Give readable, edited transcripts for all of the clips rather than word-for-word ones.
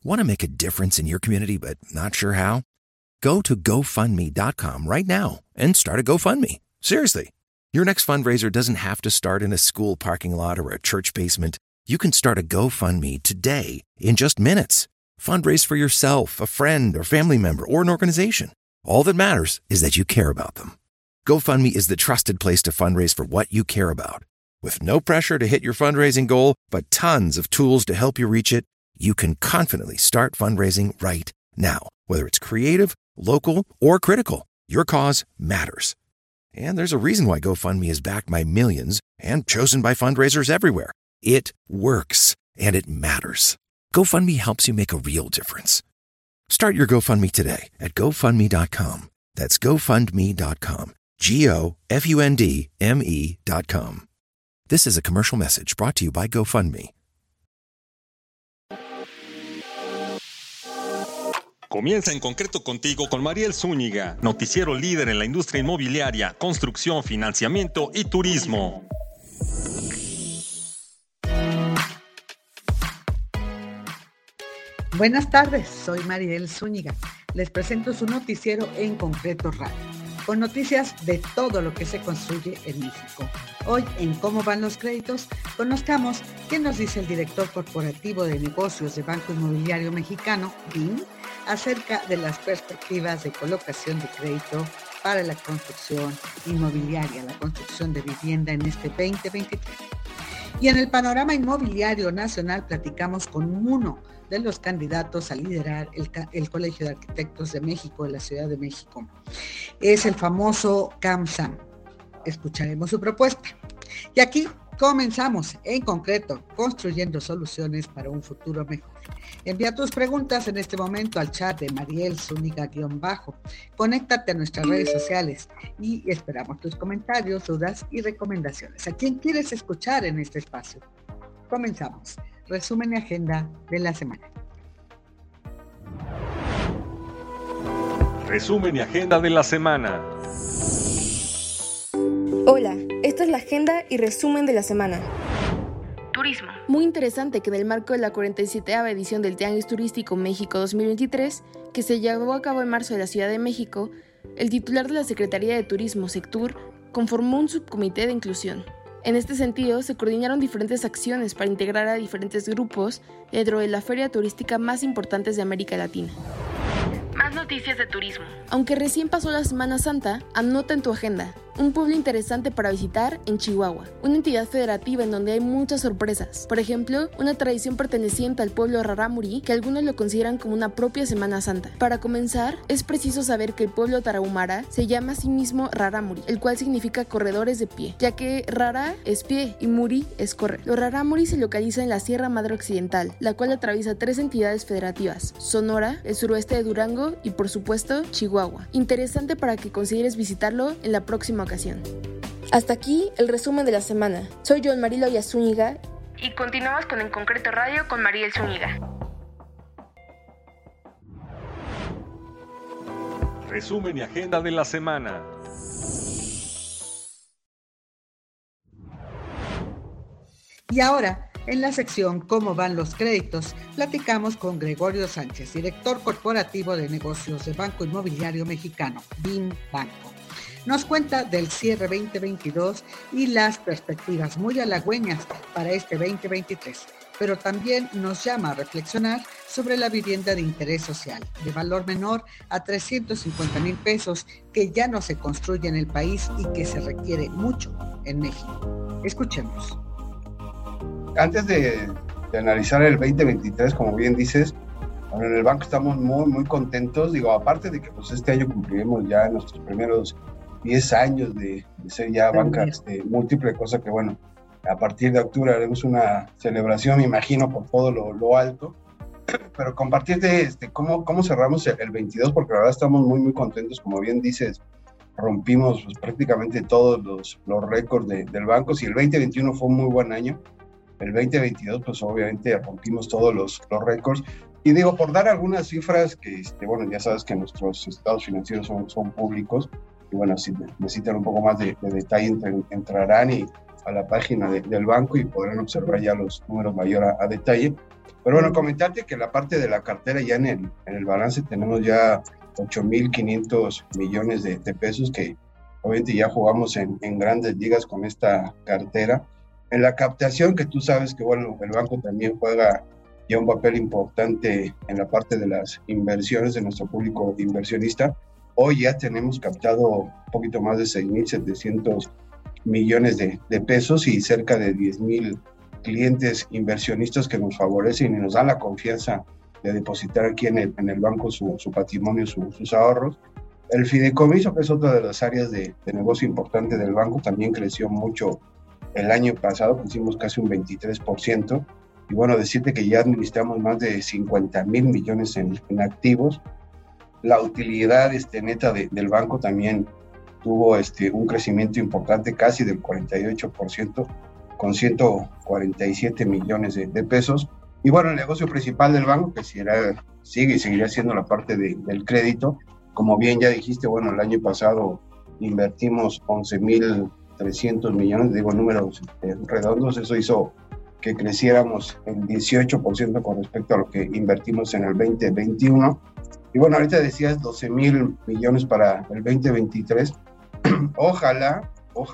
Want to make a difference in your community but not sure how? Go to GoFundMe.com right now and start a GoFundMe. Seriously. Your next fundraiser doesn't have to start in a school parking lot or a church basement. You can start a GoFundMe today in just minutes. Fundraise for yourself, a friend, or family member, or an organization. All that matters is that you care about them. GoFundMe is the trusted place to fundraise for what you care about. With no pressure to hit your fundraising goal, but tons of tools to help you reach it, you can confidently start fundraising right now. Whether it's creative, local, or critical, your cause matters. And there's a reason why GoFundMe is backed by millions and chosen by fundraisers everywhere. It works, and it matters. GoFundMe helps you make a real difference. Start your GoFundMe today at GoFundMe.com. That's GoFundMe.com. GoFundMe.com. This is a commercial message brought to you by GoFundMe. Comienza En Concreto Contigo con Mariel Zúñiga, noticiero líder en la industria inmobiliaria, construcción, financiamiento y turismo. Buenas tardes, soy Mariel Zúñiga. Les presento su noticiero En Concreto Radio, con noticias de todo lo que se construye en México. Hoy, en Cómo van los créditos, conozcamos qué nos dice el director corporativo de negocios de Banco Inmobiliario Mexicano, BIM, acerca de las perspectivas de colocación de crédito para la construcción inmobiliaria, la construcción de vivienda en este 2023. Y en el panorama inmobiliario nacional platicamos con uno de los candidatos a liderar el Colegio de Arquitectos de México, de la Ciudad de México. Es el famoso CAMSAM. Escucharemos su propuesta. Y aquí comenzamos, En Concreto, construyendo soluciones para un futuro mejor. Envía tus preguntas en este momento al chat de Mariel Zúñiga-bajo. Conéctate a nuestras redes sociales y esperamos tus comentarios, dudas y recomendaciones. ¿A quién quieres escuchar en este espacio? Comenzamos. Resumen y agenda de la semana. Resumen y agenda de la semana. Hola, esta es la agenda y resumen de la semana. Turismo. Muy interesante que en el marco de la 47ª edición del Tianguis Turístico México 2023, que se llevó a cabo en marzo en la Ciudad de México, el titular de la Secretaría de Turismo, Sectur, conformó un subcomité de inclusión. En este sentido, se coordinaron diferentes acciones para integrar a diferentes grupos dentro de la feria turística más importante de América Latina. Más noticias de turismo. Aunque recién pasó la Semana Santa, anota en tu agenda un pueblo interesante para visitar en Chihuahua, una entidad federativa en donde hay muchas sorpresas. Por ejemplo, una tradición perteneciente al pueblo Rarámuri, que algunos lo consideran como una propia Semana Santa. Para comenzar, es preciso saber que el pueblo tarahumara se llama a sí mismo Rarámuri, el cual significa corredores de pie, ya que Rara es pie y Muri es correr. Los Rarámuri se localizan en la Sierra Madre Occidental, la cual atraviesa 3 entidades federativas: Sonora, el suroeste de Durango y, por supuesto, Chihuahua. Interesante para que consideres visitarlo en la próxima ocasión. Hasta aquí el resumen de la semana. Soy Joan Marilo Zúñiga y continuamos con En Concreto Radio con Mariel Zúñiga. Resumen y agenda de la semana. Y ahora, en la sección Cómo van los créditos, platicamos con Gregorio Sánchez, director corporativo de negocios de Banco Inmobiliario Mexicano, BIM Banco. Nos cuenta del cierre 2022 y las perspectivas muy halagüeñas para este 2023, pero también nos llama a reflexionar sobre la vivienda de interés social, de valor menor a 350,000 pesos, que ya no se construye en el país y que se requiere mucho en México. Escuchemos. Antes de analizar el 2023, como bien dices, bueno, en el banco estamos muy contentos. Digo, aparte de que pues, este año cumplimos ya nuestros primeros 10 años de ser ya banca múltiple, cosa que, bueno, a partir de octubre haremos una celebración, me imagino, por todo lo alto. Pero compartirte cómo cerramos el 22, porque la verdad estamos muy contentos. Como bien dices, rompimos pues, prácticamente todos los récords del banco. Si el 2021 fue un muy buen año, el 2022 pues obviamente rompimos todos los récords. Y digo, por dar algunas cifras que, bueno, ya sabes que nuestros estados financieros son públicos, y bueno, si necesitan un poco más de detalle, entrarán a la página del banco y podrán observar ya los números mayor a detalle. Pero bueno, comentarte que la parte de la cartera ya en el balance tenemos ya 8,500 millones de pesos que obviamente ya jugamos en grandes ligas con esta cartera. En la captación, que tú sabes que bueno, el banco también juega ya un papel importante en la parte de las inversiones de nuestro público inversionista. Hoy ya tenemos captado un poquito más de 6,700 millones de pesos y cerca de 10,000 clientes inversionistas que nos favorecen y nos dan la confianza de depositar aquí en el banco su patrimonio, sus ahorros. El fideicomiso, que es otra de las áreas de negocio importante del banco, también creció mucho el año pasado, crecimos casi un 23%. Y bueno, decirte que ya administramos más de 50,000 millones en activos. La utilidad neta del banco también tuvo un crecimiento importante, casi del 48%, con 147 millones de pesos. Y bueno, el negocio principal del banco, que sigue y seguirá siendo la parte del crédito. Como bien ya dijiste, bueno, el año pasado invertimos 11,300 millones, digo números redondos, eso hizo que creciéramos el 18% con respecto a lo que invertimos en el 2021. Y bueno, ahorita decías 12,000 millones para el 2023. Ojalá,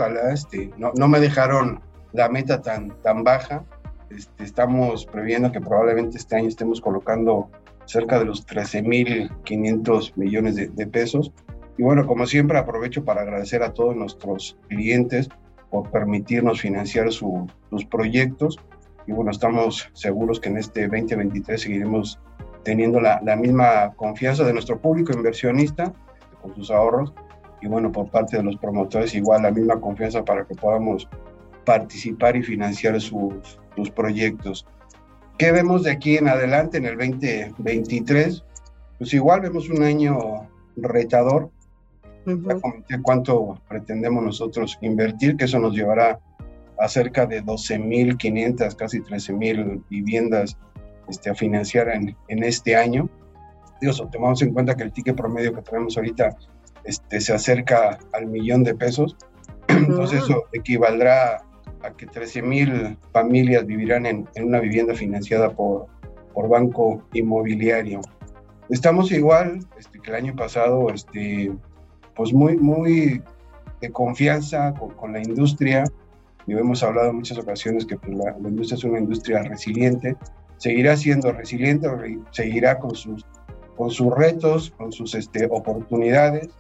no me dejaron la meta tan baja. Estamos previendo que probablemente este año estemos colocando cerca de los 13,500 millones de pesos. Y bueno, como siempre, aprovecho para agradecer a todos nuestros clientes por permitirnos financiar sus proyectos. Y bueno, estamos seguros que en este 2023 seguiremos teniendo la misma confianza de nuestro público inversionista con sus ahorros. Y bueno, por parte de los promotores, igual la misma confianza para que podamos participar y financiar sus proyectos. ¿Qué vemos de aquí en adelante en el 2023? Pues igual vemos un año retador. Ya comenté cuánto pretendemos nosotros invertir, que eso nos llevará a cerca de 12,500, casi 13,000 viviendas a financiar en este año. Tomamos en cuenta que el ticket promedio que tenemos ahorita se acerca al 1,000,000 de pesos. Entonces eso equivaldrá a que 13,000 familias vivirán en una vivienda financiada por banco inmobiliario. Estamos igual que el año pasado, pues muy de confianza con la industria. Y hemos hablado en muchas ocasiones que pues, la industria es una industria resiliente, seguirá siendo resiliente, seguirá con sus retos, con sus oportunidades.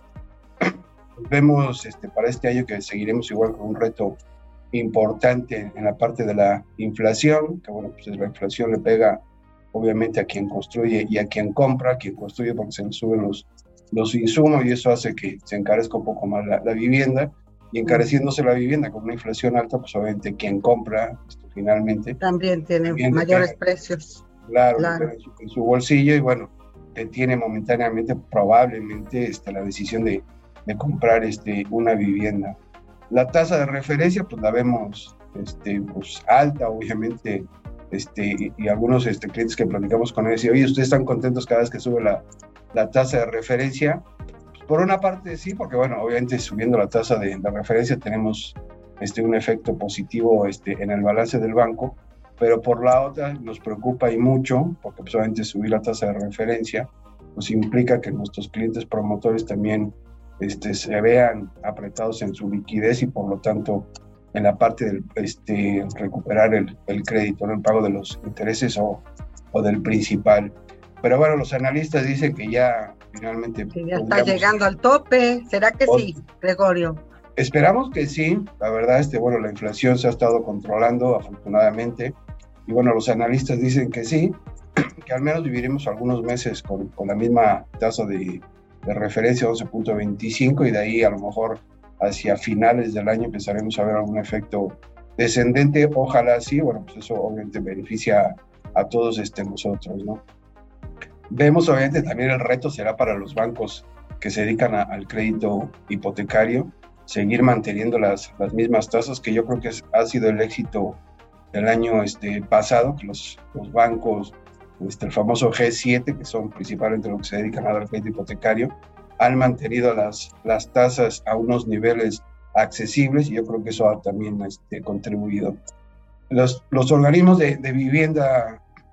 Vemos para este año que seguiremos igual con un reto importante en la parte de la inflación, que bueno, pues la inflación le pega obviamente a quien construye y a quien compra. Quien construye porque se le suben los insumos y eso hace que se encarezca un poco más la vivienda, y encareciéndose la vivienda con una inflación alta, pues obviamente quien compra finalmente también tiene mayores precios. Claro. En su bolsillo, y bueno, tiene momentáneamente probablemente la decisión de comprar una vivienda. La tasa de referencia pues la vemos pues alta, obviamente, y algunos clientes que platicamos con ellos, y oye, ¿ustedes están contentos cada vez que sube la tasa de referencia? Pues por una parte sí, porque bueno, obviamente subiendo la tasa de referencia tenemos un efecto positivo en el balance del banco, pero por la otra nos preocupa y mucho, porque pues obviamente subir la tasa de referencia pues implica que nuestros clientes promotores también se vean apretados en su liquidez y por lo tanto en la parte del recuperar el crédito, ¿no? El pago de los intereses o del principal. Pero bueno, los analistas dicen que ya finalmente... Que ya está llegando al tope. ¿Será que sí, Gregorio? Esperamos que sí. La verdad, bueno, la inflación se ha estado controlando afortunadamente. Y bueno, los analistas dicen que sí, que al menos viviremos algunos meses con la misma tasa de referencia 11.25, y de ahí a lo mejor hacia finales del año empezaremos a ver algún efecto descendente. Ojalá sí. Bueno, pues eso obviamente beneficia a todos nosotros, ¿no? Vemos obviamente también el reto será para los bancos que se dedican al crédito hipotecario, seguir manteniendo las mismas tasas, que yo creo que ha sido el éxito del año pasado, que los bancos, el famoso G7, que son principalmente los que se dedican a dar crédito hipotecario, han mantenido las tasas a unos niveles accesibles, y yo creo que eso ha también contribuido. Los organismos de vivienda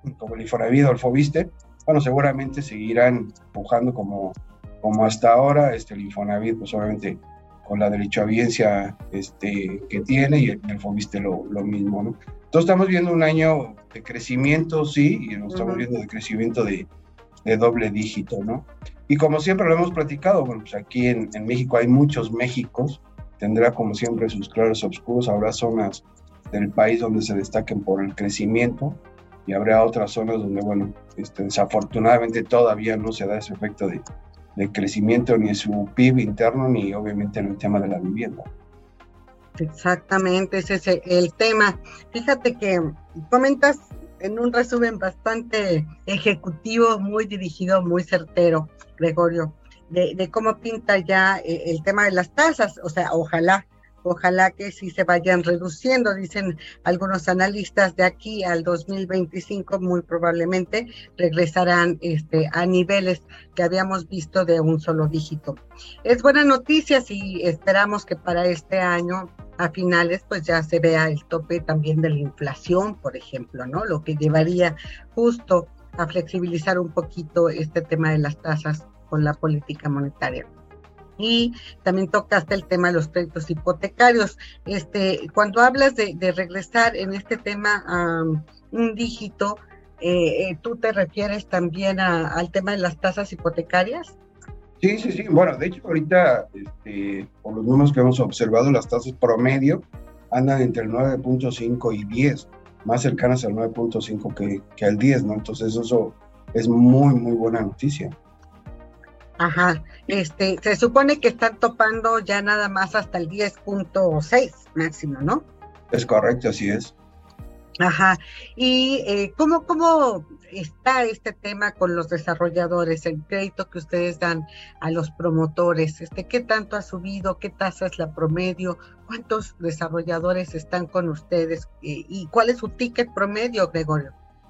como el Infonavit o el Foviste, bueno, seguramente seguirán empujando como hasta ahora. El Infonavit, pues obviamente con la derechohabiencia que tiene, y el Foviste lo mismo, ¿no? Entonces estamos viendo un año de crecimiento, sí, y lo estamos viendo de crecimiento de doble dígito, ¿no? Y como siempre lo hemos platicado, bueno, pues aquí en México hay muchos Méxicos, tendrá como siempre sus claros oscuros, habrá zonas del país donde se destaquen por el crecimiento, y habrá otras zonas donde, bueno, desafortunadamente todavía no se da ese efecto de crecimiento ni en su PIB interno, ni obviamente en el tema de la vivienda. Exactamente, ese es el tema. Fíjate que comentas en un resumen bastante ejecutivo, muy dirigido, muy certero, Gregorio, de cómo pinta ya el tema de las tasas. O sea, ojalá que sí se vayan reduciendo. Dicen algunos analistas, de aquí al 2025 muy probablemente regresarán a niveles que habíamos visto de un solo dígito. Es buena noticia, y esperamos que para este año a finales pues ya se vea el tope también de la inflación, por ejemplo, ¿no? Lo que llevaría justo a flexibilizar un poquito este tema de las tasas con la política monetaria. Y también tocaste el tema de los créditos hipotecarios. Cuando hablas de regresar en este tema a un dígito, ¿tú te refieres también al tema de las tasas hipotecarias? Sí. Bueno, de hecho, ahorita, por los números que hemos observado, las tasas promedio andan entre el 9.5 y 10, más cercanas al 9.5 que al 10, ¿no? Entonces, eso es muy, muy buena noticia. Ajá, se supone que están topando ya nada más hasta el 10.6 máximo, ¿no? Es correcto, así es. Ajá, y ¿cómo está este tema con los desarrolladores, el crédito que ustedes dan a los promotores? ¿Qué tanto ha subido? ¿Qué tasa es la promedio? ¿Cuántos desarrolladores están con ustedes? ¿Y cuál es su ticket promedio, Gregorio?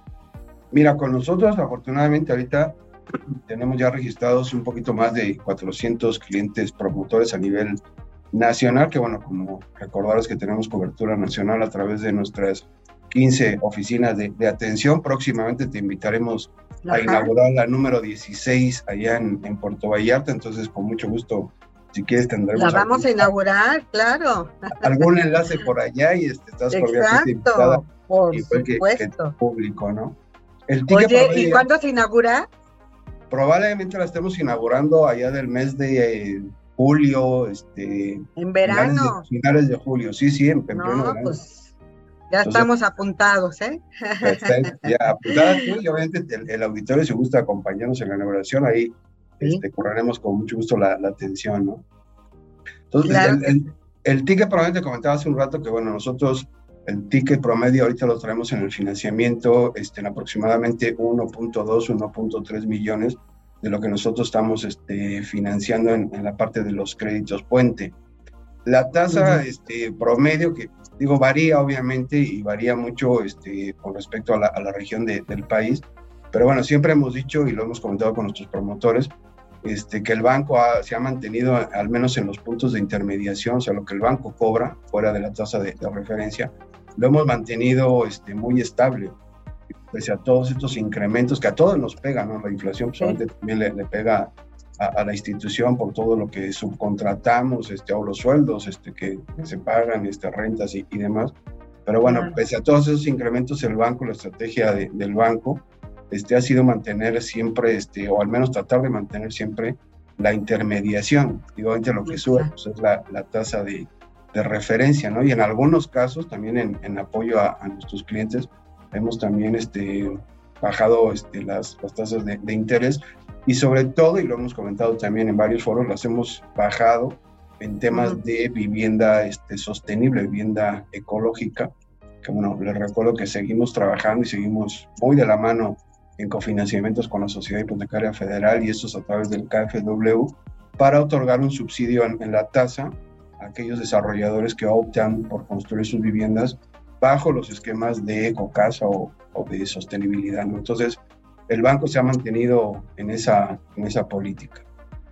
Mira, con nosotros, afortunadamente, ahorita tenemos ya registrados un poquito más de 400 clientes promotores a nivel nacional, que bueno, como recordaros que tenemos cobertura nacional a través de nuestras 15 oficinas de atención. Próximamente te invitaremos a inaugurar la número 16 allá en Puerto Vallarta, entonces con mucho gusto, si quieres tendremos... La vamos a inaugurar, claro. Algún enlace por allá, y estás cordialmente invitada. Por supuesto. Que público, ¿no? Oye, ¿y cuándo se inaugura? Probablemente la estemos inaugurando allá del mes de julio, en verano. Finales de julio, sí, en pleno verano. Pues ya estamos apuntados, ¿eh? Perfecto, ya apuntadas tú, y obviamente el auditorio, si gusta acompañarnos en la inauguración, ahí correremos con mucho gusto la atención, ¿no? Entonces, claro. el ticket promedio, te comentaba hace un rato que, bueno, nosotros el ticket promedio ahorita lo traemos en el financiamiento en aproximadamente 1.2, 1.3 millones de lo que nosotros estamos financiando en la parte de los créditos puente. La tasa promedio, que digo, varía obviamente, y varía mucho con respecto a la región del país, pero bueno, siempre hemos dicho y lo hemos comentado con nuestros promotores, que el banco se ha mantenido al menos en los puntos de intermediación, o sea, lo que el banco cobra fuera de la tasa de referencia, lo hemos mantenido muy estable, pese a todos estos incrementos que a todos nos pegan, ¿no? La inflación solamente también le pega a la institución por todo lo que subcontratamos, o los sueldos que se pagan, rentas y demás. Pero bueno, pese a todos esos incrementos, el banco, la estrategia del banco, ha sido mantener siempre, o al menos tratar de mantener siempre la intermediación. Digo, lo que sube pues, es la tasa de referencia, ¿no? Y en algunos casos, también en apoyo a nuestros clientes, hemos también bajado las tasas de interés, y sobre todo, y lo hemos comentado también en varios foros, las hemos bajado en temas de vivienda sostenible, vivienda ecológica, que bueno, les recuerdo que seguimos trabajando y seguimos muy de la mano en cofinanciamientos con la Sociedad Hipotecaria Federal, y estos a través del KfW, para otorgar un subsidio en la tasa a aquellos desarrolladores que optan por construir sus viviendas bajo los esquemas de ecocasa o de sostenibilidad, ¿no? Entonces, el banco se ha mantenido en esa política.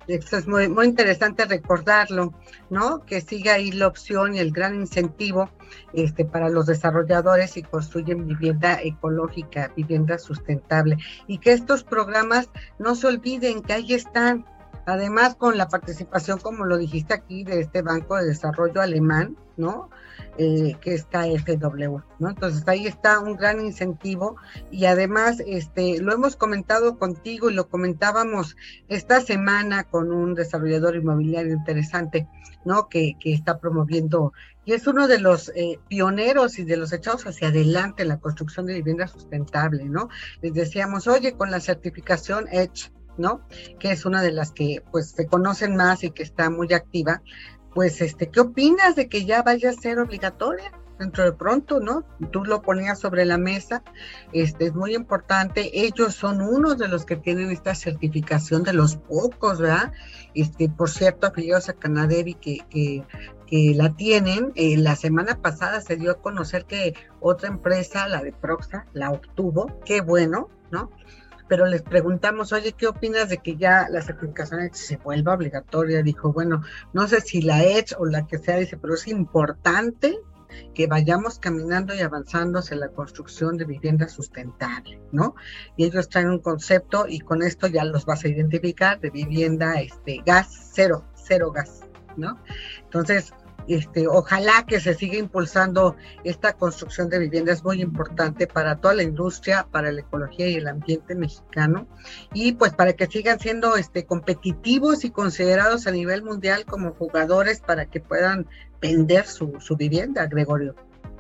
Esto es muy, muy interesante recordarlo, ¿no? Que siga ahí la opción y el gran incentivo para los desarrolladores y construyen vivienda ecológica, vivienda sustentable. Y que estos programas no se olviden que ahí están, además con la participación, como lo dijiste aquí, de este Banco de Desarrollo Alemán, ¿no? Que es KfW, ¿no? Entonces ahí está un gran incentivo y además lo hemos comentado contigo y lo comentábamos esta semana con un desarrollador inmobiliario interesante, ¿no? Que está promoviendo y es uno de los pioneros y de los echados hacia adelante en la construcción de vivienda sustentable, ¿no? Les decíamos, oye, con la certificación EDGE, ¿no? Que es una de las que pues se conocen más y que está muy activa. Pues, ¿qué opinas de que ya vaya a ser obligatoria dentro de pronto, ¿no? Tú lo ponías sobre la mesa, es muy importante. Ellos son uno de los que tienen esta certificación, de los pocos, ¿verdad? Por cierto, afiliados a Canaderi que la tienen. La semana pasada se dio a conocer que otra empresa, la de Proxa, la obtuvo. Qué bueno, ¿no? Pero les preguntamos, oye, ¿qué opinas de que ya la certificación EDGE se vuelva obligatoria? Dijo, bueno, no sé si la EDGE o la que sea, dice, pero es importante que vayamos caminando y avanzando hacia la construcción de vivienda sustentable, ¿no? Y ellos traen un concepto, y con esto ya los vas a identificar, de vivienda, gas, cero gas, ¿no? Entonces, ojalá que se siga impulsando esta construcción de vivienda, es muy importante para toda la industria, para la ecología y el ambiente mexicano, y pues para que sigan siendo competitivos y considerados a nivel mundial como jugadores para que puedan vender su vivienda, Gregorio.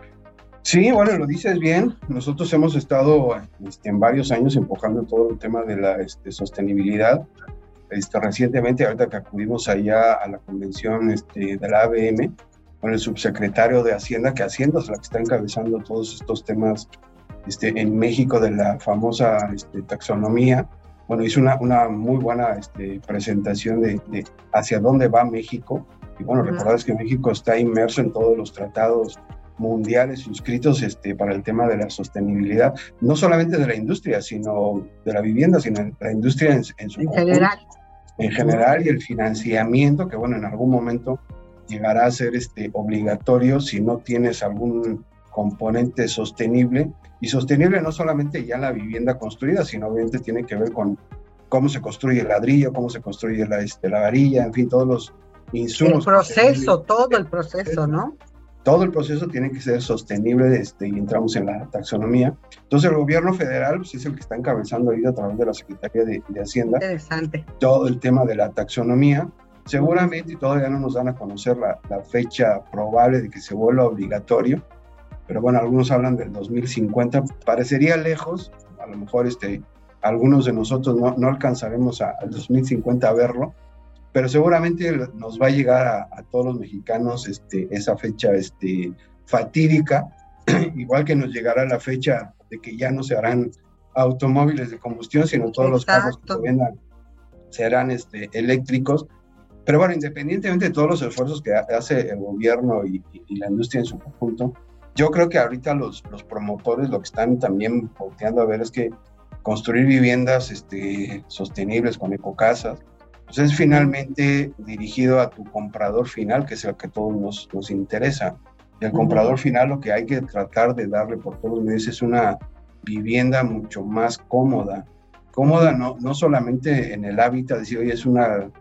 Sí, bueno, lo dices bien. Nosotros hemos estado en varios años empujando todo el tema de la sostenibilidad. Recientemente, ahorita que acudimos allá a la convención de la ABM, con el subsecretario de Hacienda, que Hacienda es la que está encabezando todos estos temas en México de la famosa taxonomía. Bueno, hizo una muy buena presentación de hacia dónde va México. Y bueno, recordad que México está inmerso en todos los tratados mundiales suscritos para el tema de la sostenibilidad, no solamente de la industria, sino de la vivienda, sino de la industria en su conjunto. En general, y el financiamiento, que bueno, en algún momento llegará a ser obligatorio si no tienes algún componente sostenible, y sostenible no solamente ya la vivienda construida, sino obviamente tiene que ver con cómo se construye el ladrillo, cómo se construye la varilla, en fin, todos los insumos. El proceso, todo el proceso, ¿no? Todo el proceso tiene que ser sostenible, y entramos en la taxonomía. Entonces el gobierno federal pues, es el que está encabezando ahí a través de la Secretaría de Hacienda. Interesante. Todo el tema de la taxonomía. Seguramente, y todavía no nos dan a conocer la fecha probable de que se vuelva obligatorio, pero bueno, algunos hablan del 2050. Parecería lejos, a lo mejor algunos de nosotros no alcanzaremos al 2050 a verlo, pero seguramente nos va a llegar a todos los mexicanos esa fecha fatídica, igual que nos llegará la fecha de que ya no se harán automóviles de combustión, sino todos los carros que se vendan serán eléctricos. Pero bueno, independientemente de todos los esfuerzos que hace el gobierno y la industria en su conjunto, yo creo que ahorita los promotores lo que están también volteando a ver es que construir viviendas sostenibles con ecocasas, pues es finalmente dirigido a tu comprador final, que es el que a todos nos interesa. Y al comprador final lo que hay que tratar de darle por todos los medios es una vivienda mucho más cómoda. Cómoda no solamente en el hábitat, decir, oye, es una,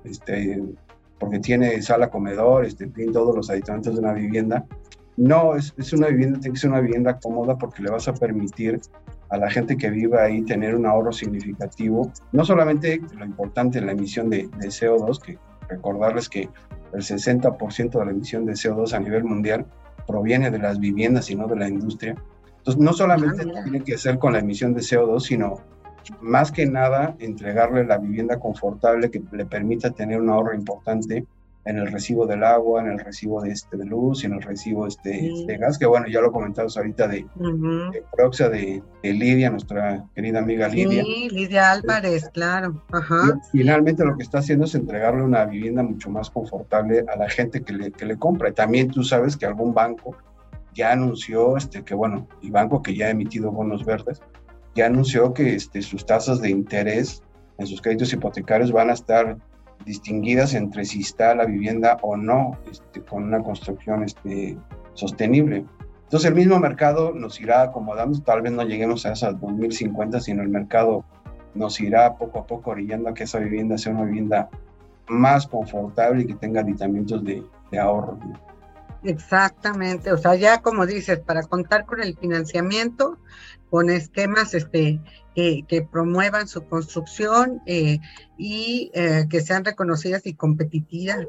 porque tiene sala, comedor, tiene todos los aditamentes de una vivienda. No, es una vivienda, tiene que ser una vivienda cómoda porque le vas a permitir a la gente que vive ahí tener un ahorro significativo, no solamente lo importante, la emisión de CO2, que recordarles que el 60% de la emisión de CO2 a nivel mundial proviene de las viviendas y no de la industria. Entonces, no solamente tiene que ser con la emisión de CO2, sino más que nada entregarle la vivienda confortable que le permita tener un ahorro importante en el recibo del agua, en el recibo de luz y en el recibo de gas, que bueno, ya lo comentamos ahorita de Proxa, de Lidia, nuestra querida amiga Lidia. Sí, Lidia Álvarez, claro. Ajá. Y finalmente lo que está haciendo es entregarle una vivienda mucho más confortable a la gente que le compra. Y también tú sabes que algún banco ya anunció, que bueno, y banco que ya ha emitido bonos verdes, ya anunció que sus tasas de interés en sus créditos hipotecarios van a estar distinguidas entre si está la vivienda o no con una construcción sostenible. Entonces el mismo mercado nos irá acomodando, tal vez no lleguemos a esas 2050, sino el mercado nos irá poco a poco orillando a que esa vivienda sea una vivienda más confortable y que tenga aditamentos de ahorro, ¿no? Exactamente, o sea, ya como dices, para contar con el financiamiento, con esquemas que promuevan su construcción y que sean reconocidas y competitivas,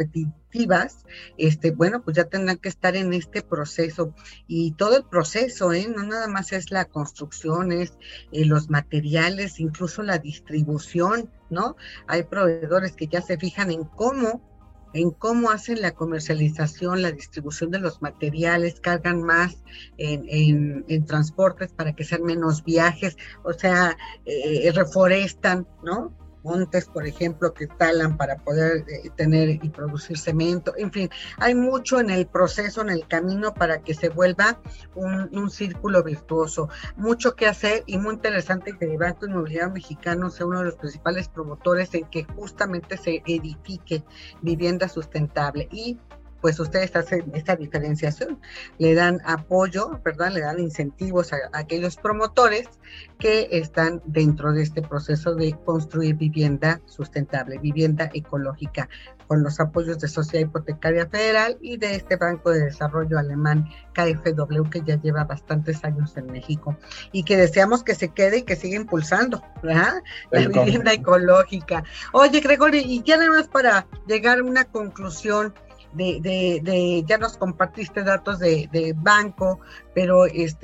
bueno, pues ya tendrán que estar en este proceso. Y todo el proceso, no nada más es la construcción, es los materiales, incluso la distribución, ¿no? Hay proveedores que ya se fijan en cómo hacen la comercialización, la distribución de los materiales, cargan más en transportes para que sean menos viajes, o sea, reforestan, ¿no? Montes, por ejemplo, que talan para poder tener y producir cemento. En fin, hay mucho en el proceso, en el camino, para que se vuelva un círculo virtuoso. Mucho que hacer, y muy interesante que el Banco Inmobiliario Mexicano sea uno de los principales promotores en que justamente se edifique vivienda sustentable. Y pues ustedes hacen esta diferenciación, le dan apoyo, ¿verdad? Le dan incentivos a aquellos promotores que están dentro de este proceso de construir vivienda sustentable, vivienda ecológica, con los apoyos de Sociedad Hipotecaria Federal y de este Banco de Desarrollo Alemán, KfW, que ya lleva bastantes años en México y que deseamos que se quede y que siga impulsando, ¿verdad? La vivienda ecológica. Oye, Gregorio, y ya nada más para llegar a una conclusión, ya nos compartiste datos de banco, pero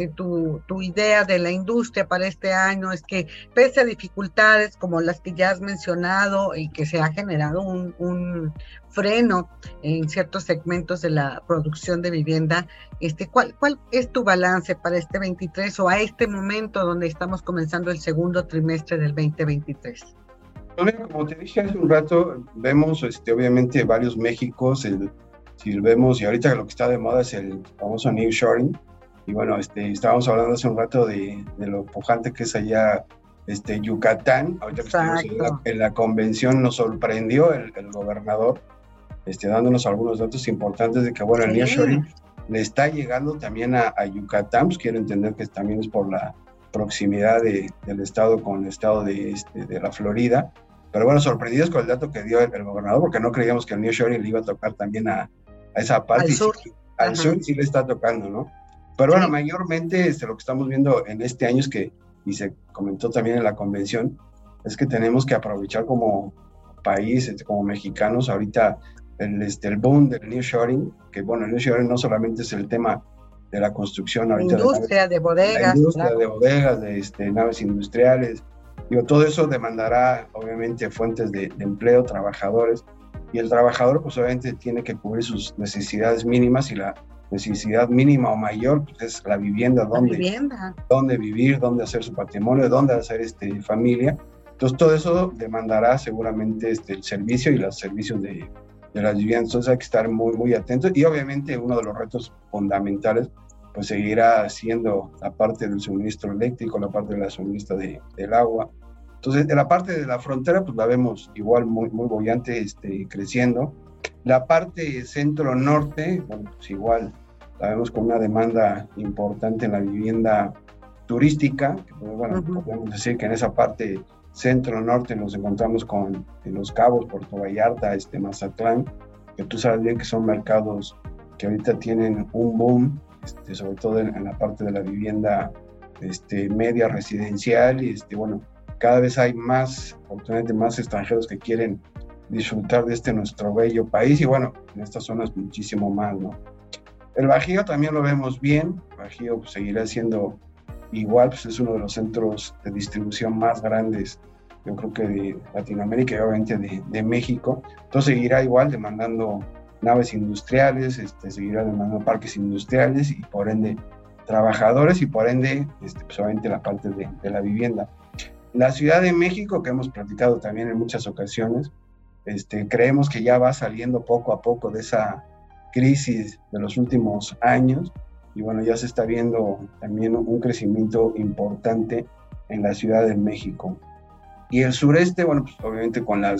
tu idea de la industria para este año es que pese a dificultades como las que ya has mencionado y que se ha generado un freno en ciertos segmentos de la producción de vivienda, ¿cuál es tu balance para este 23 o a este momento donde estamos comenzando el segundo trimestre del 2023? Pues bien, como te dije hace un rato, vemos obviamente varios Méxicos, si lo vemos, y ahorita lo que está de moda es el famoso nearshoring, y bueno, estábamos hablando hace un rato de lo pujante que es allá Yucatán. Ahorita que estuvimos en la convención nos sorprendió el gobernador dándonos algunos datos importantes de que bueno, el nearshoring le está llegando también a Yucatán. Pues quiero entender que también es por la proximidad del estado con el estado de la Florida, pero bueno, sorprendidos con el dato que dio el gobernador, porque no creíamos que el nearshoring le iba a tocar también a esa parte, al sur sí le está tocando, ¿no? Pero bueno, mayormente lo que estamos viendo en este año es que, y se comentó también en la convención, es que tenemos que aprovechar como país, como mexicanos, ahorita el boom del nearshoring, que bueno, el nearshoring no solamente es el tema de la construcción ahorita. Industria de bodegas. De bodegas, de naves industriales. Digo, todo eso demandará, obviamente, fuentes de empleo, trabajadores. Y el trabajador, pues obviamente, tiene que cubrir sus necesidades mínimas, y la necesidad mínima o mayor, pues es la vivienda, dónde vivir, dónde hacer su patrimonio, dónde hacer familia. Entonces, todo eso demandará seguramente el servicio y los servicios de las viviendas. Entonces, hay que estar muy, muy atentos. Y obviamente, uno de los retos fundamentales pues seguirá siendo la parte del suministro eléctrico, la parte de la suministro del agua. Entonces, en la parte de la frontera, pues la vemos igual muy, muy bollante, creciendo. La parte centro-norte, bueno, pues igual la vemos con una demanda importante en la vivienda turística, que pues, bueno, podemos decir que en esa parte centro-norte nos encontramos con Los Cabos, Puerto Vallarta, Mazatlán, que tú sabes bien que son mercados que ahorita tienen un boom, sobre todo en la parte de la vivienda media residencial, y bueno, cada vez hay más, oportunidades, más extranjeros que quieren disfrutar de nuestro bello país, y bueno, en estas zonas muchísimo más, ¿no? El Bajío también lo vemos bien. El Bajío pues, seguirá siendo igual, pues es uno de los centros de distribución más grandes, yo creo que de Latinoamérica y obviamente de México. Entonces seguirá igual demandando naves industriales, seguirá demandando parques industriales y por ende trabajadores, y por ende pues, obviamente la parte de la vivienda. La Ciudad de México, que hemos platicado también en muchas ocasiones, creemos que ya va saliendo poco a poco de esa crisis de los últimos años, y bueno, ya se está viendo también un crecimiento importante en la Ciudad de México. Y el sureste, bueno, pues obviamente con las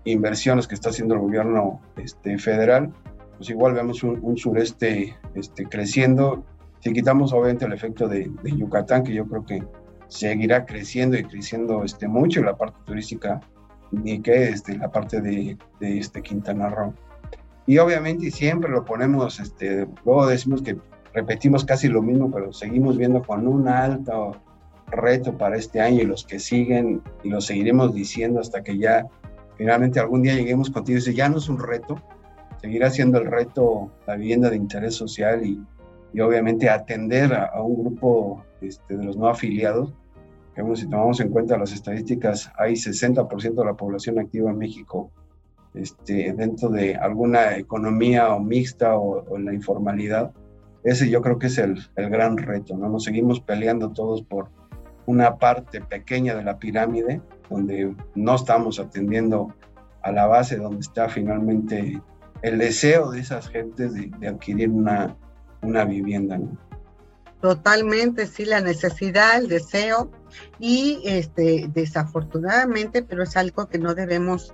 inversiones que está haciendo el gobierno federal, pues igual vemos un sureste creciendo. Si quitamos obviamente el efecto de Yucatán, que yo creo que seguirá creciendo y creciendo mucho, y la parte turística, ni que la parte de Quintana Roo. Y obviamente siempre lo ponemos, luego decimos que repetimos casi lo mismo, pero seguimos viendo con un alto reto para este año y los que siguen, y lo seguiremos diciendo hasta que ya finalmente algún día lleguemos contigo y dice, ya no es un reto, seguirá siendo el reto la vivienda de interés social y obviamente atender a un grupo de los no afiliados, que bueno, si tomamos en cuenta las estadísticas, hay 60% de la población activa en México dentro de alguna economía o mixta o en la informalidad. Ese yo creo que es el gran reto, ¿no? Nos seguimos peleando todos por una parte pequeña de la pirámide, donde no estamos atendiendo a la base donde está finalmente el deseo de esas gentes de adquirir una vivienda, ¿no? Totalmente, sí, la necesidad, el deseo, y desafortunadamente, pero es algo que no debemos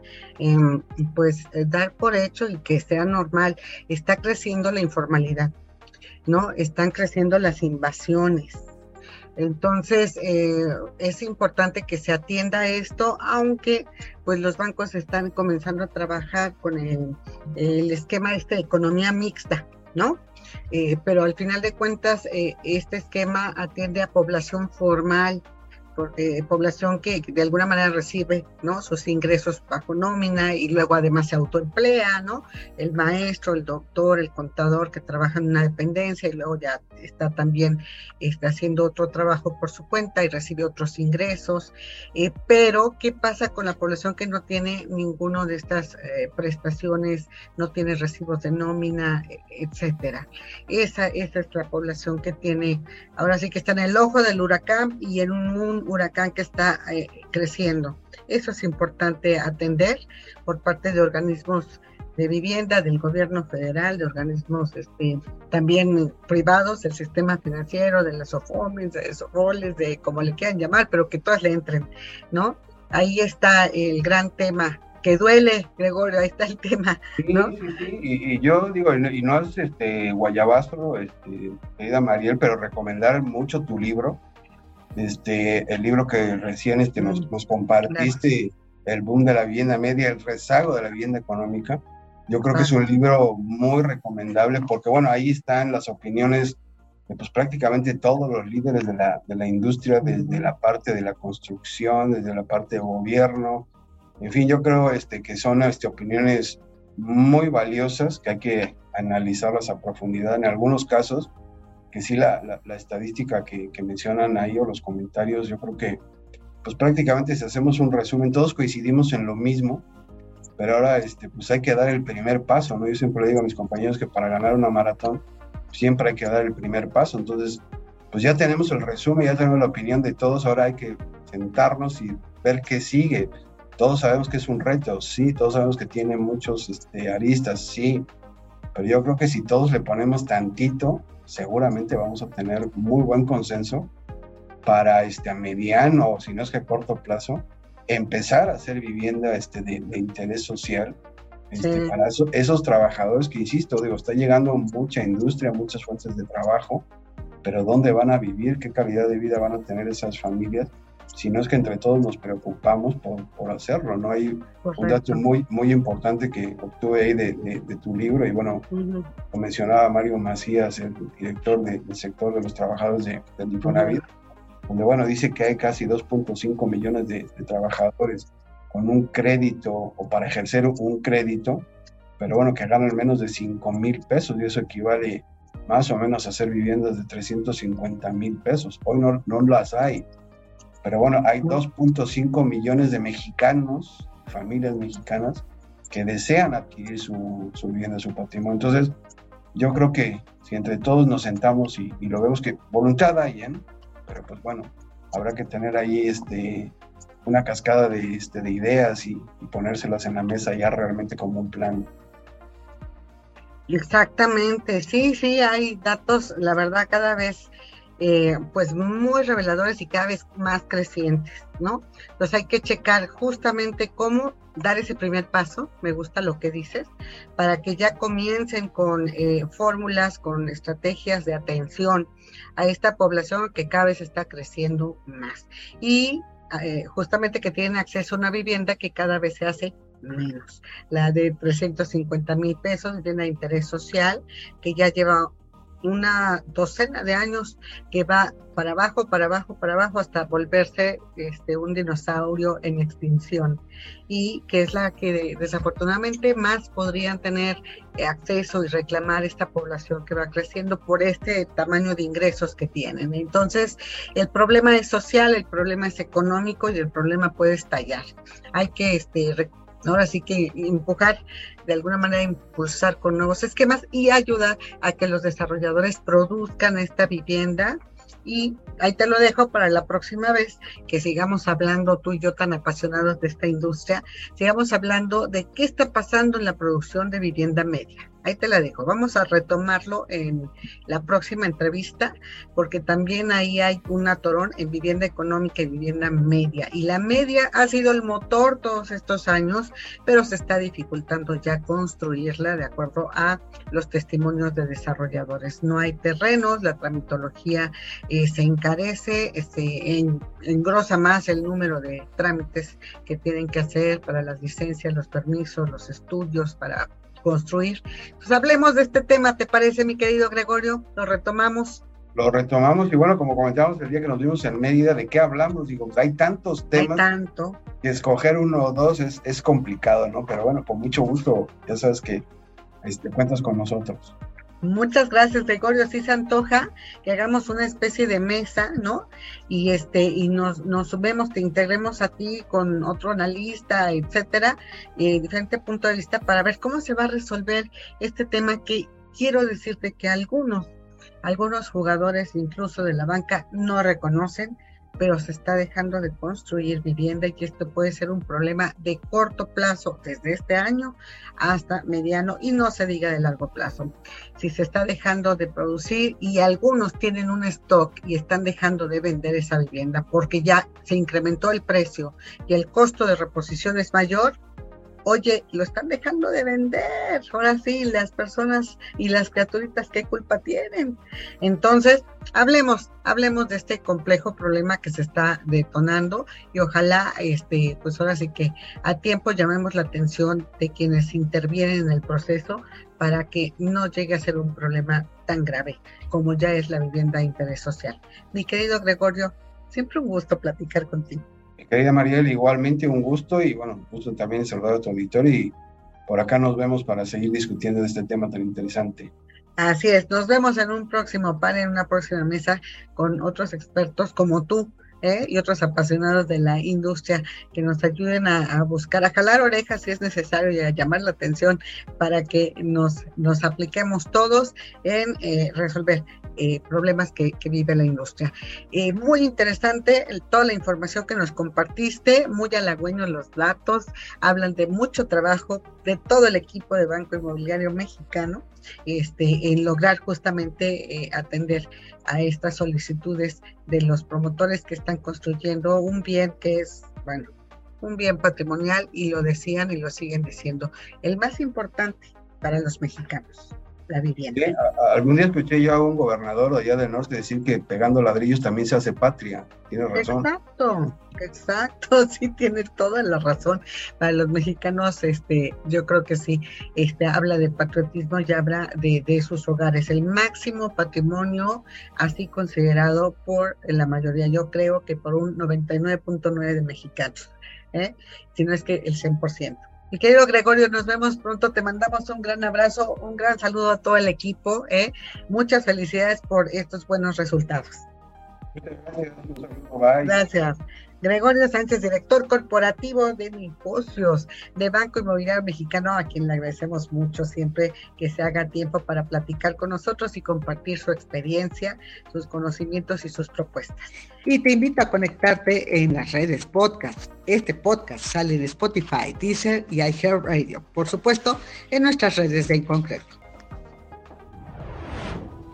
dar por hecho y que sea normal. Está creciendo la informalidad, ¿no? Están creciendo las invasiones. Entonces, es importante que se atienda esto, aunque pues los bancos están comenzando a trabajar con el esquema de economía mixta, ¿no? Pero al final de cuentas, este esquema atiende a población formal, población que de alguna manera recibe, ¿no?, sus ingresos bajo nómina y luego además se autoemplea, ¿no? El maestro, el doctor, el contador que trabaja en una dependencia y luego ya está también haciendo otro trabajo por su cuenta y recibe otros ingresos. Pero, ¿qué pasa con la población que no tiene ninguno de estas prestaciones, no tiene recibos de nómina, etcétera? Esa es la población que tiene, ahora sí que está en el ojo del huracán y en un huracán que está creciendo. Eso es importante atender por parte de organismos de vivienda, del gobierno federal, de organismos también privados, del sistema financiero, de las OFOMES, de esos roles, de como le quieran llamar, pero que todas le entren, ¿no? Ahí está el gran tema, que duele, Gregorio, ahí está el tema, ¿no? Sí. Y yo digo, y no es guayabazo, querida Mariel, pero recomendar mucho tu libro, el libro que recién nos compartiste, El boom de la vivienda media, el rezago de la vivienda económica. Yo creo que es un libro muy recomendable porque, bueno, ahí están las opiniones de pues, prácticamente todos los líderes de la industria, desde la parte de la construcción, desde la parte de gobierno. En fin, yo creo que son opiniones muy valiosas que hay que analizarlas a profundidad. En algunos casos, que sí la estadística que mencionan ahí o los comentarios, yo creo que pues prácticamente si hacemos un resumen, todos coincidimos en lo mismo, pero ahora pues hay que dar el primer paso, ¿no? Yo siempre le digo a mis compañeros que para ganar una maratón siempre hay que dar el primer paso. Entonces, pues ya tenemos el resumen, ya tenemos la opinión de todos, ahora hay que sentarnos y ver qué sigue. Todos sabemos que es un reto, sí, todos sabemos que tiene muchos aristas, sí, pero yo creo que si todos le ponemos tantito, seguramente vamos a tener muy buen consenso para a mediano, o si no es que a corto plazo, empezar a hacer vivienda de interés social para esos trabajadores que, insisto, está llegando mucha industria, muchas fuentes de trabajo, pero ¿dónde van a vivir? ¿Qué calidad de vida van a tener esas familias? Si no es que entre todos nos preocupamos por hacerlo, ¿no? Hay un dato muy, muy importante que obtuve ahí de tu libro, y bueno, lo mencionaba Mario Macías, el director del sector de los trabajadores del Infonavit, donde, bueno, dice que hay casi 2.5 millones de trabajadores con un crédito o para ejercer un crédito, pero bueno, que ganan menos de 5,000 pesos, y eso equivale más o menos a hacer viviendas de 350,000 pesos. Hoy no las hay. Pero bueno, hay 2.5 millones de mexicanos, familias mexicanas, que desean adquirir su vivienda, su patrimonio. Entonces, yo creo que si entre todos nos sentamos y lo vemos que voluntad hay, pero pues bueno, habrá que tener ahí una cascada de ideas y ponérselas en la mesa ya realmente como un plan. Exactamente, sí, hay datos, la verdad, cada vez pues muy reveladores y cada vez más crecientes, ¿no? Entonces hay que checar justamente cómo dar ese primer paso, me gusta lo que dices, para que ya comiencen con fórmulas, con estrategias de atención a esta población que cada vez está creciendo más. Y justamente que tienen acceso a una vivienda que cada vez se hace menos. La de 350,000 pesos de interés social, que ya lleva una docena de años que va para abajo, hasta volverse un dinosaurio en extinción, y que es la que desafortunadamente más podrían tener acceso y reclamar esta población que va creciendo por este tamaño de ingresos que tienen. Entonces, el problema es social, el problema es económico y el problema puede estallar. Hay que ahora sí que empujar, de alguna manera impulsar con nuevos esquemas y ayudar a que los desarrolladores produzcan esta vivienda. Y ahí te lo dejo para la próxima vez que sigamos hablando, tú y yo tan apasionados de esta industria, sigamos hablando de qué está pasando en la producción de vivienda media. Ahí te la dejo. Vamos a retomarlo en la próxima entrevista, porque también ahí hay un atorón en vivienda económica y vivienda media. Y la media ha sido el motor todos estos años, pero se está dificultando ya construirla de acuerdo a los testimonios de desarrolladores. No hay terrenos, la tramitología se encarece, engrosa más el número de trámites que tienen que hacer para las licencias, los permisos, los estudios para construir. Pues hablemos de este tema, ¿te parece, mi querido Gregorio? ¿Lo retomamos? Lo retomamos y bueno, como comentábamos el día que nos vimos en Mérida, ¿de qué hablamos? Digo, hay tantos temas. Hay tanto. Que escoger uno o dos es complicado, ¿no? Pero bueno, con mucho gusto, ya sabes que cuentas con nosotros. Muchas gracias, Gregorio. Sí se antoja que hagamos una especie de mesa, ¿no? Y nos vemos, te integremos a ti con otro analista, etcétera, diferente punto de vista para ver cómo se va a resolver este tema que quiero decirte que algunos jugadores incluso de la banca no reconocen, pero se está dejando de construir vivienda y que esto puede ser un problema de corto plazo, desde este año hasta mediano, y no se diga de largo plazo. Si se está dejando de producir y algunos tienen un stock y están dejando de vender esa vivienda porque ya se incrementó el precio y el costo de reposición es mayor, oye, lo están dejando de vender. Ahora sí, las personas y las criaturitas, ¿qué culpa tienen? Entonces, hablemos de este complejo problema que se está detonando y ojalá, pues ahora sí que a tiempo llamemos la atención de quienes intervienen en el proceso para que no llegue a ser un problema tan grave como ya es la vivienda de interés social. Mi querido Gregorio, siempre un gusto platicar contigo. Querida Mariel, igualmente un gusto y bueno, un gusto también saludar a tu auditorio y por acá nos vemos para seguir discutiendo de este tema tan interesante. Así es, nos vemos en un próximo panel, en una próxima mesa con otros expertos como tú, y otros apasionados de la industria que nos ayuden a buscar, a jalar orejas si es necesario y a llamar la atención para que nos apliquemos todos en resolver problemas que vive la industria. Muy interesante toda la información que nos compartiste, muy halagüeños los datos, hablan de mucho trabajo de todo el equipo de Banco Inmobiliario Mexicano en lograr justamente atender a estas solicitudes de los promotores que están construyendo un bien que es, bueno, un bien patrimonial, y lo decían y lo siguen diciendo, el más importante para los mexicanos, la vivienda. Sí, algún día escuché yo a un gobernador de allá del norte decir que pegando ladrillos también se hace patria. Tiene razón. Exacto, sí, tiene toda la razón. Para los mexicanos, yo creo que sí, habla de patriotismo y habla de sus hogares, el máximo patrimonio así considerado por la mayoría, yo creo que por un 99.9 de mexicanos, si no es que el 100%. Mi querido Gregorio, nos vemos pronto, te mandamos un gran abrazo, un gran saludo a todo el equipo, muchas felicidades por estos buenos resultados. Muchas gracias, un saludo, bye. Gracias. Gregorio Sánchez, director corporativo de negocios de Banco Inmobiliario Mexicano, a quien le agradecemos mucho siempre que se haga tiempo para platicar con nosotros y compartir su experiencia, sus conocimientos y sus propuestas. Y te invito a conectarte en las redes podcast. Este podcast sale en Spotify, Deezer y iHeartRadio. Por supuesto, en nuestras redes de En Concreto.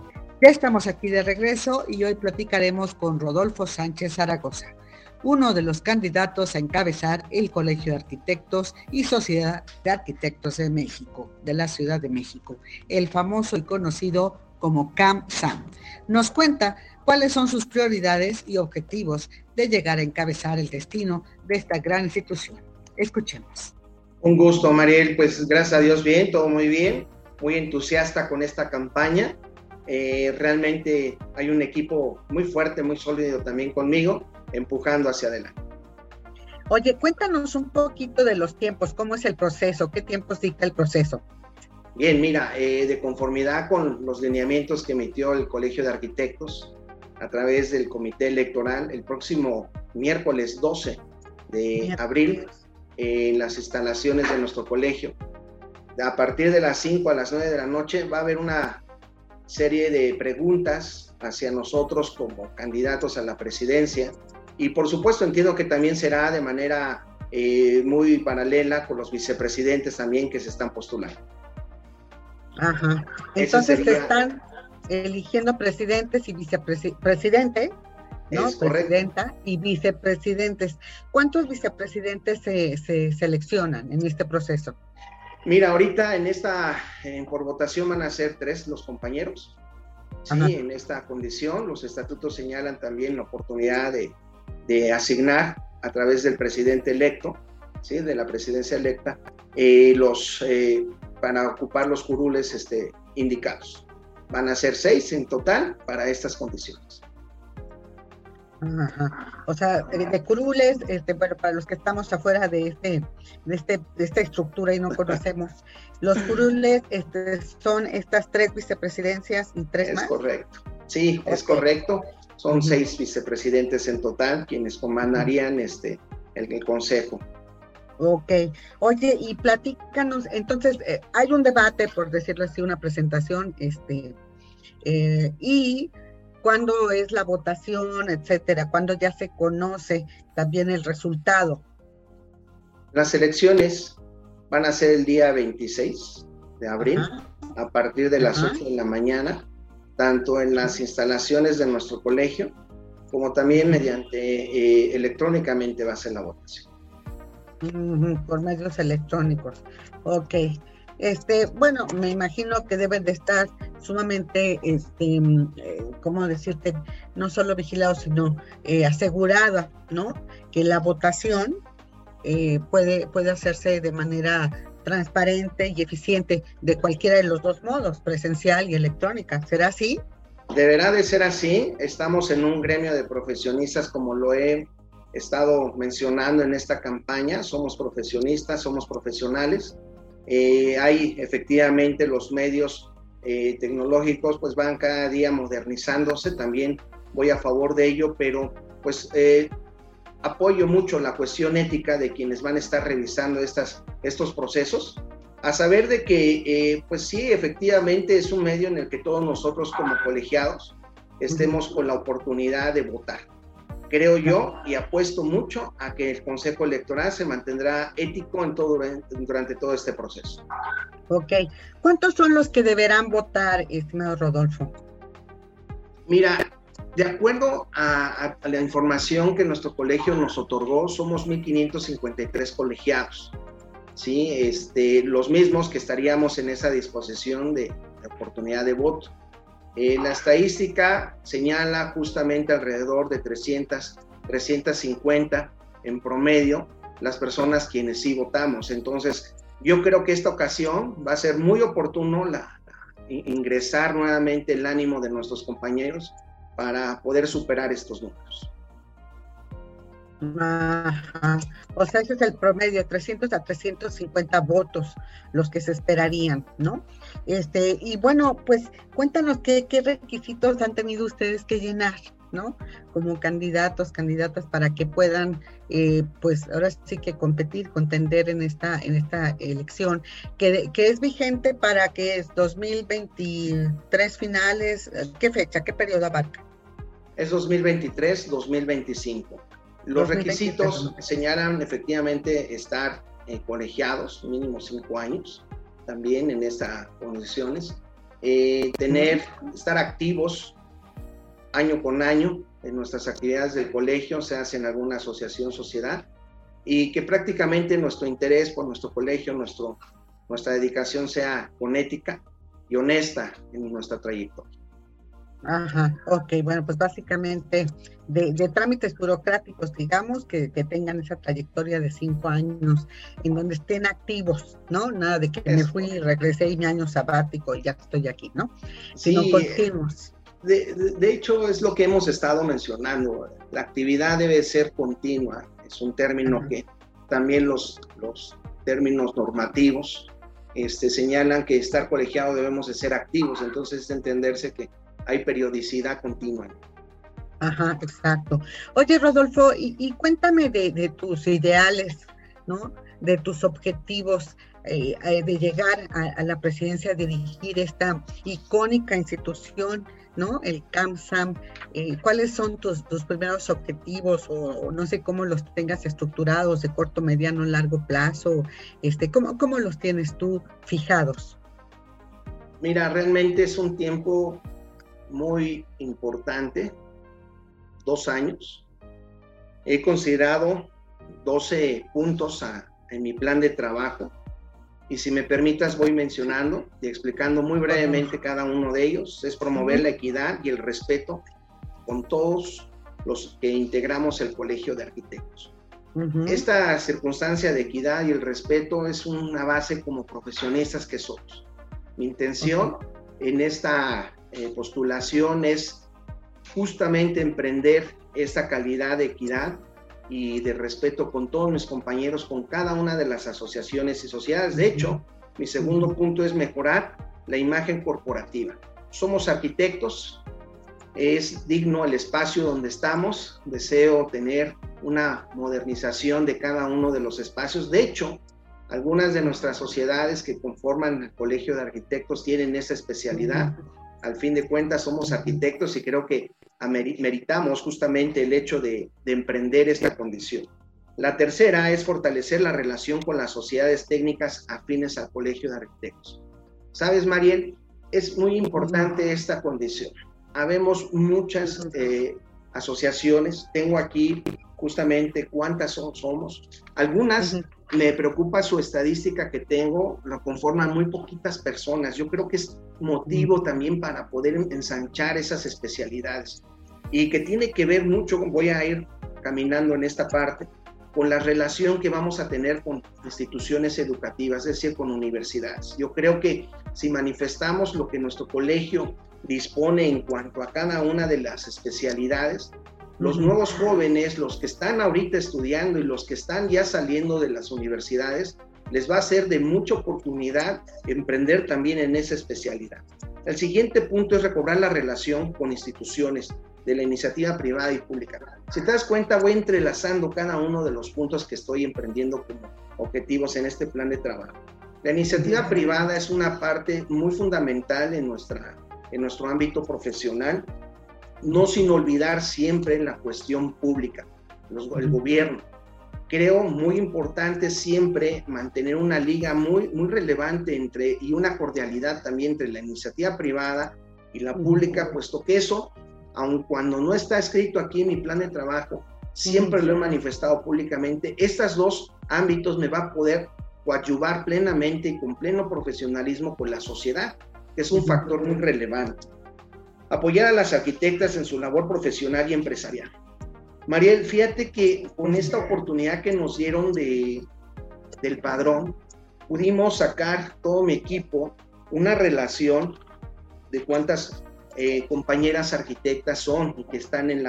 Ya estamos aquí de regreso y hoy platicaremos con Rodolfo Sánchez Zaragoza, uno de los candidatos a encabezar el Colegio de Arquitectos y Sociedad de Arquitectos de México, de la Ciudad de México, el famoso y conocido como CAM-SAM. Nos cuenta cuáles son sus prioridades y objetivos de llegar a encabezar el destino de esta gran institución. Escuchemos. Un gusto, Mariel, pues gracias a Dios bien, todo muy bien, muy entusiasta con esta campaña. Realmente hay un equipo muy fuerte, muy sólido también conmigo, empujando hacia adelante. Oye, cuéntanos un poquito de los tiempos, ¿cómo es el proceso? ¿Qué tiempos dicta el proceso? Bien, mira, de conformidad con los lineamientos que emitió el Colegio de Arquitectos a través del Comité Electoral, el próximo miércoles 12 de abril, en las instalaciones de nuestro colegio, a partir de las 5 a las 9 de la noche, va a haber una serie de preguntas hacia nosotros como candidatos a la presidencia, y por supuesto entiendo que también será de manera muy paralela con los vicepresidentes también que se están postulando. Ajá. Entonces se están eligiendo presidentes y vicepresidente, ¿no? Presidenta y vicepresidentes. ¿Cuántos vicepresidentes se seleccionan en este proceso? Mira, ahorita por votación van a ser 3 los compañeros. Sí, ajá. En esta condición, los estatutos señalan también la oportunidad de asignar a través del presidente electo, ¿sí? De la presidencia electa, para ocupar los curules indicados. Van a ser 6 en total para estas condiciones. Ajá. O sea, de curules, bueno, para los que estamos afuera de esta estructura y no conocemos, los curules son estas 3 vicepresidencias y 3 más. Es correcto, sí, okay. Es correcto. Son 6 vicepresidentes en total quienes comandarían el consejo. Ok. Oye, y platícanos, entonces, hay un debate, por decirlo así, una presentación, y cuándo es la votación, etcétera, cuándo ya se conoce también el resultado. Las elecciones van a ser el día 26 de abril, ajá, a partir de las 8 de la mañana, tanto en las instalaciones de nuestro colegio, como también mediante electrónicamente va a ser la votación. Por medios electrónicos. Ok. Bueno, me imagino que deben de estar sumamente, ¿cómo decirte? No solo vigilados, sino asegurada, ¿no? Que la votación puede hacerse de manera transparente y eficiente de cualquiera de los dos modos, presencial y electrónica. ¿Será así? Deberá de ser así. Estamos en un gremio de profesionistas, como lo he estado mencionando en esta campaña. Somos profesionistas, somos profesionales. Hay efectivamente los medios tecnológicos pues van cada día modernizándose, también voy a favor de ello, pero pues apoyo mucho la cuestión ética de quienes van a estar revisando estos procesos, a saber de que pues sí, efectivamente es un medio en el que todos nosotros como colegiados estemos con la oportunidad de votar. Creo yo y apuesto mucho a que el Consejo Electoral se mantendrá ético durante todo este proceso. Ok. ¿Cuántos son los que deberán votar, estimado Rodolfo? Mira, de acuerdo a la información que nuestro colegio nos otorgó, somos 1,553 colegiados, ¿sí? Los mismos que estaríamos en esa disposición de oportunidad de voto. La estadística señala justamente alrededor de 350 en promedio las personas quienes sí votamos. Entonces, yo creo que esta ocasión va a ser muy oportuno ingresar nuevamente el ánimo de nuestros compañeros para poder superar estos números. Ajá. O sea, ese es el promedio, 300 a 350 votos los que se esperarían, ¿no? Y bueno, pues cuéntanos qué requisitos han tenido ustedes que llenar, ¿no? Como candidatas para que puedan, pues ahora sí que contender en esta elección, que es vigente para que es 2023 finales. ¿Qué fecha, qué periodo abarca? Es 2023-2025. Los requisitos señalan efectivamente estar colegiados, mínimo 5 años, también en estas condiciones. estar activos año con año en nuestras actividades del colegio, se hace en alguna asociación, sociedad, y que prácticamente nuestro interés por nuestro colegio, nuestra dedicación sea con ética y honesta en nuestra trayectoria. Ajá, ok, bueno, pues básicamente de trámites burocráticos, digamos, que tengan esa trayectoria de 5 años en donde estén activos, ¿no? Nada de que me fui y regresé y mi año sabático y ya estoy aquí, ¿no? Sino continuos. De hecho, es lo que hemos estado mencionando. La actividad debe ser continua. Es un término que también los términos normativos señalan que estar colegiado debemos de ser activos. Entonces, es entenderse que hay periodicidad continua. Ajá, exacto. Oye, Rodolfo, y cuéntame de tus ideales, ¿no? De tus objetivos de llegar a la presidencia, a dirigir esta icónica institución, ¿no? El CAMSAM. ¿Cuáles son tus primeros objetivos o no sé cómo los tengas estructurados de corto, mediano, largo plazo? ¿Cómo los tienes tú fijados? Mira, realmente es un tiempo muy importante, 2 años. He considerado 12 puntos en mi plan de trabajo y si me permitas voy mencionando y explicando muy brevemente cada uno de ellos. Es promover la equidad y el respeto con todos los que integramos el Colegio de Arquitectos. Esta circunstancia de equidad y el respeto es una base como profesionistas que somos. Mi intención en esta postulación es justamente emprender esta calidad de equidad y de respeto con todos mis compañeros, con cada una de las asociaciones y sociedades. De hecho, mi segundo punto es mejorar la imagen corporativa. Somos arquitectos, es digno el espacio donde estamos, deseo tener una modernización de cada uno de los espacios. De hecho, algunas de nuestras sociedades que conforman el Colegio de Arquitectos tienen esa especialidad. Al fin de cuentas somos arquitectos y creo que meritamos justamente el hecho de emprender esta condición. La tercera es fortalecer la relación con las sociedades técnicas afines al Colegio de Arquitectos. ¿Sabes, Mariel? Es muy importante esta condición. Habemos muchas asociaciones, tengo aquí justamente cuántas somos. Algunas me preocupa su estadística que tengo, lo conforman muy poquitas personas. Yo creo que es motivo también para poder ensanchar esas especialidades y que tiene que ver mucho, voy a ir caminando en esta parte, con la relación que vamos a tener con instituciones educativas, es decir, con universidades. Yo creo que si manifestamos lo que nuestro colegio dispone en cuanto a cada una de las especialidades, los nuevos jóvenes, los que están ahorita estudiando y los que están ya saliendo de las universidades, les va a ser de mucha oportunidad emprender también en esa especialidad. El siguiente punto es recobrar la relación con instituciones de la iniciativa privada y pública. Si te das cuenta, voy entrelazando cada uno de los puntos que estoy emprendiendo como objetivos en este plan de trabajo. La iniciativa privada es una parte muy fundamental en nuestro ámbito profesional, no sin olvidar siempre la cuestión pública, el gobierno. Creo muy importante siempre mantener una liga muy relevante y una cordialidad también entre la iniciativa privada y la pública, puesto que eso, aun cuando no está escrito aquí en mi plan de trabajo, siempre lo he manifestado públicamente. Estos 2 ámbitos me va a poder coadyuvar plenamente y con pleno profesionalismo con la sociedad, que es un factor muy relevante. Apoyar a las arquitectas en su labor profesional y empresarial. Mariel, fíjate que con esta oportunidad que nos dieron del padrón, pudimos sacar todo mi equipo una relación de cuántas compañeras arquitectas son y que están en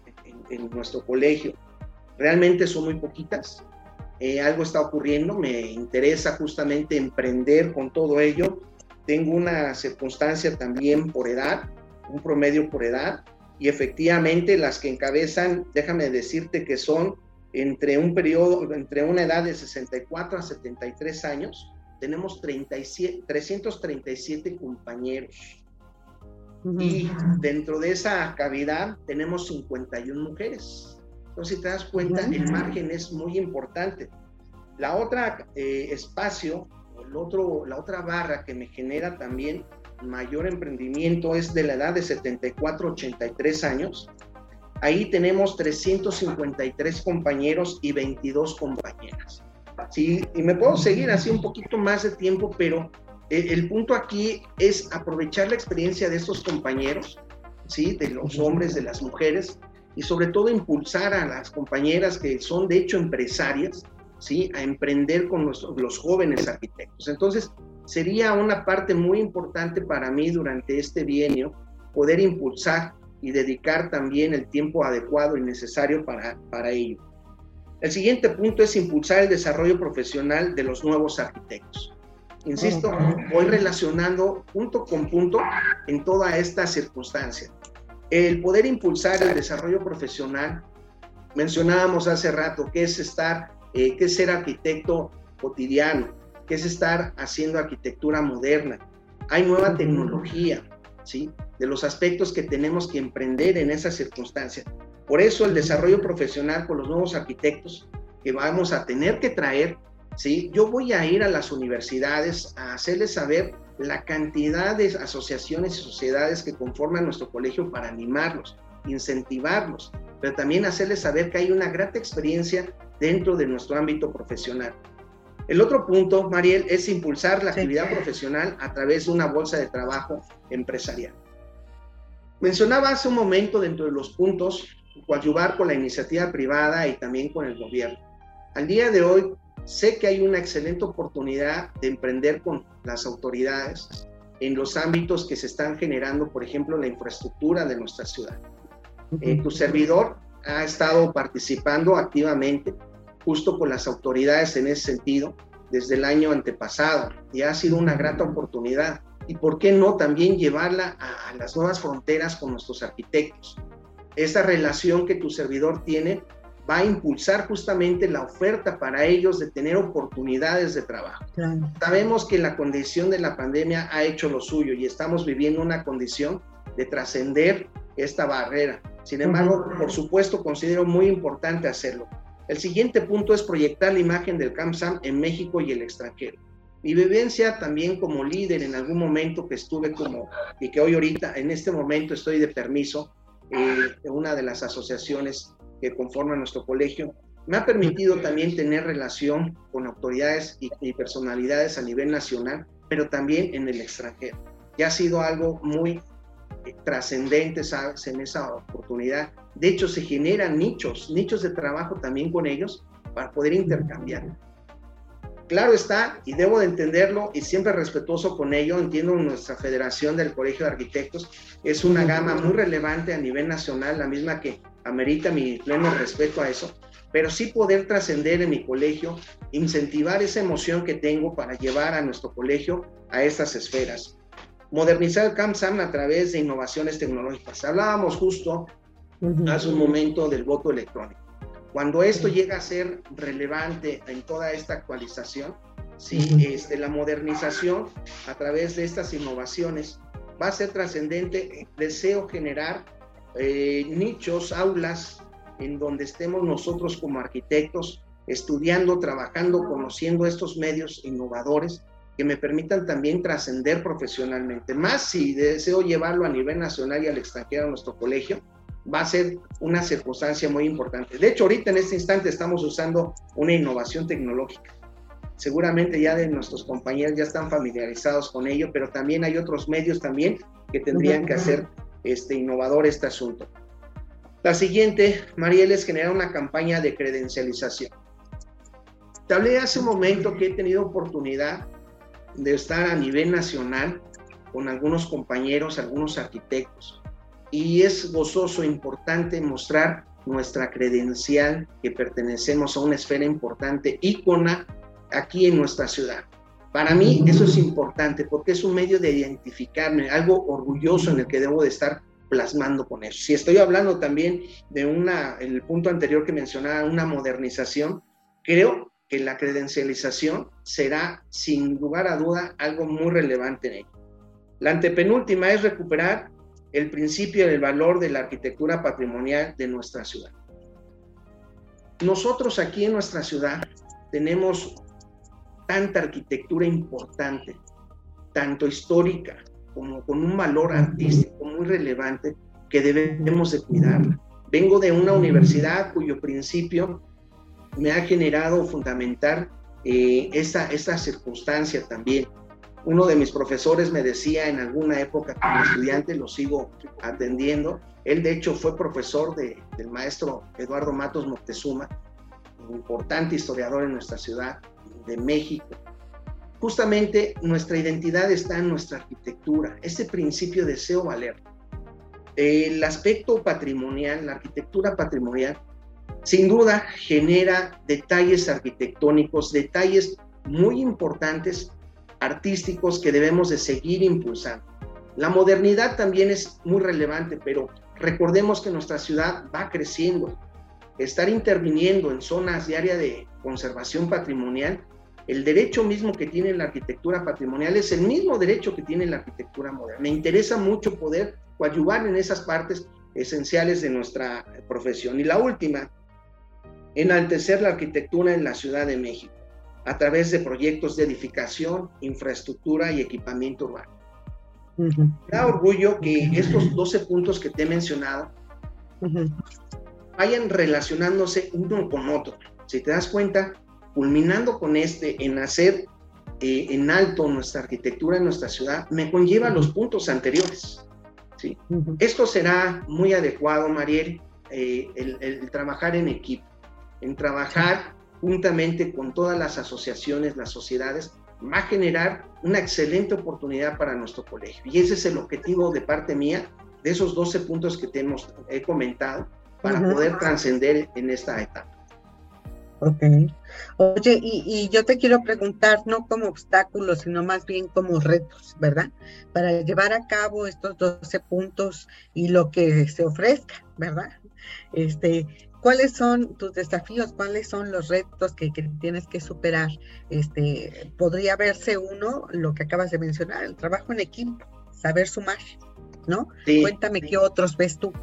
nuestro colegio. Realmente son muy poquitas. Algo está ocurriendo, me interesa justamente emprender con todo ello. Tengo una circunstancia también por edad, un promedio por edad, y efectivamente las que encabezan, déjame decirte que son entre una edad de 64 a 73 años, tenemos 337 compañeros. Y dentro de esa cavidad tenemos 51 mujeres. Entonces, si te das cuenta, el margen es muy importante. La otra espacio, la otra barra que me genera también mayor emprendimiento es de la edad de 74 a 83 años. Ahí tenemos 353 compañeros y 22 compañeras. Sí, y me puedo seguir así un poquito más de tiempo, pero el punto aquí es aprovechar la experiencia de estos compañeros, ¿sí? De los hombres, de las mujeres, y sobre todo impulsar a las compañeras que son de hecho empresarias, ¿sí? A emprender con los jóvenes arquitectos. Entonces, sería una parte muy importante para mí durante este bienio poder impulsar y dedicar también el tiempo adecuado y necesario para ello. El siguiente punto es impulsar el desarrollo profesional de los nuevos arquitectos. Insisto, voy relacionando punto con punto en toda esta circunstancia. El poder impulsar el desarrollo profesional, mencionábamos hace rato, qué es ser arquitecto cotidiano, qué es estar haciendo arquitectura moderna. Hay nueva tecnología, ¿sí? De los aspectos que tenemos que emprender en esa circunstancia. Por eso el desarrollo profesional con los nuevos arquitectos que vamos a tener que traer, ¿sí? Yo voy a ir a las universidades a hacerles saber la cantidad de asociaciones y sociedades que conforman nuestro colegio para animarlos, incentivarlos, pero también hacerles saber que hay una grata experiencia dentro de nuestro ámbito profesional. El otro punto, Mariel, es impulsar la actividad profesional a través de una bolsa de trabajo empresarial. Mencionaba hace un momento dentro de los puntos coadyuvar con la iniciativa privada y también con el gobierno. Al día de hoy, sé que hay una excelente oportunidad de emprender con las autoridades en los ámbitos que se están generando, por ejemplo, la infraestructura de nuestra ciudad. Tu servidor ha estado participando activamente justo con las autoridades en ese sentido desde el año antepasado y ha sido una grata oportunidad. Y por qué no también llevarla a las nuevas fronteras con nuestros arquitectos. Esa relación que tu servidor tiene va a impulsar justamente la oferta para ellos de tener oportunidades de trabajo. Claro. Sabemos que la condición de la pandemia ha hecho lo suyo y estamos viviendo una condición de trascender esta barrera. Sin embargo, por supuesto, considero muy importante hacerlo. El siguiente punto es proyectar la imagen del CAMSAM en México y el extranjero. Mi vivencia también como líder en algún momento que estuve y que hoy ahorita, en este momento estoy de permiso de una de las asociaciones que conforman nuestro colegio, me ha permitido también tener relación con autoridades y personalidades a nivel nacional, pero también en el extranjero. Y ha sido algo muy trascendente, ¿sabes? En esa oportunidad. De hecho, se generan nichos de trabajo también con ellos para poder intercambiar. Claro está, y debo de entenderlo, y siempre respetuoso con ello, entiendo nuestra Federación del Colegio de Arquitectos, es una gama muy relevante a nivel nacional, la misma que amerita mi pleno respeto a eso, pero sí poder trascender en mi colegio, incentivar esa emoción que tengo para llevar a nuestro colegio a estas esferas. Modernizar el CAMSAM a través de innovaciones tecnológicas. Hablábamos justo hace un momento del voto electrónico. Cuando esto llega a ser relevante en toda esta actualización, ¿sí? La modernización a través de estas innovaciones va a ser trascendente. Deseo generar nichos, aulas, en donde estemos nosotros como arquitectos estudiando, trabajando, conociendo estos medios innovadores que me permitan también trascender profesionalmente. Más si deseo llevarlo a nivel nacional y al extranjero a nuestro colegio, va a ser una circunstancia muy importante. De hecho, ahorita en este instante estamos usando una innovación tecnológica. Seguramente ya de nuestros compañeros ya están familiarizados con ello, pero también hay otros medios también que tendrían que hacer innovador este asunto. La siguiente, Mariel, es generar una campaña de credencialización. Te hablé hace un momento que he tenido oportunidad de estar a nivel nacional con algunos compañeros, algunos arquitectos, y es gozoso, importante mostrar nuestra credencial, que pertenecemos a una esfera importante, ícona aquí en nuestra ciudad. Para mí eso es importante porque es un medio de identificarme, algo orgulloso en el que debo de estar plasmando con eso. Si estoy hablando también de en el punto anterior que mencionaba, una modernización, creo que la credencialización será sin lugar a duda algo muy relevante en ello. La antepenúltima es recuperar el principio del valor de la arquitectura patrimonial de nuestra ciudad. Nosotros aquí en nuestra ciudad tenemos tanta arquitectura importante, tanto histórica como con un valor artístico muy relevante que debemos de cuidarla. Vengo de una universidad cuyo principio me ha generado fundamentar esta circunstancia también. Uno de mis profesores me decía en alguna época como estudiante, lo sigo atendiendo, él de hecho fue profesor del maestro Eduardo Matos Moctezuma, un importante historiador en nuestra ciudad de México. Justamente nuestra identidad está en nuestra arquitectura, ese principio deseo valer. El aspecto patrimonial, la arquitectura patrimonial, sin duda genera detalles arquitectónicos, detalles muy importantes, artísticos, que debemos de seguir impulsando. La modernidad también es muy relevante, pero recordemos que nuestra ciudad va creciendo. Estar interviniendo en zonas de área de conservación patrimonial, el derecho mismo que tiene la arquitectura patrimonial es el mismo derecho que tiene la arquitectura moderna. Me interesa mucho poder coadyuvar en esas partes esenciales de nuestra profesión. Y la última, enaltecer la arquitectura en la Ciudad de México a través de proyectos de edificación, infraestructura y equipamiento urbano. Me da orgullo que estos 12 puntos que te he mencionado vayan relacionándose uno con otro. Si te das cuenta, culminando con en hacer en alto nuestra arquitectura en nuestra ciudad, me conlleva los puntos anteriores, ¿sí? Esto será muy adecuado, Mariel, el trabajar en equipo, en trabajar juntamente con todas las asociaciones, las sociedades, va a generar una excelente oportunidad para nuestro colegio. Y ese es el objetivo de parte mía, de esos 12 puntos que he comentado, para poder trascender en esta etapa. Ok. Oye, y yo te quiero preguntar, no como obstáculos, sino más bien como retos, ¿verdad? Para llevar a cabo estos 12 puntos y lo que se ofrezca, ¿verdad? ¿Cuáles son tus desafíos? ¿Cuáles son los retos que tienes que superar? Podría verse uno, lo que acabas de mencionar, el trabajo en equipo, saber sumar, ¿no? Sí, Cuéntame qué otros ves tú.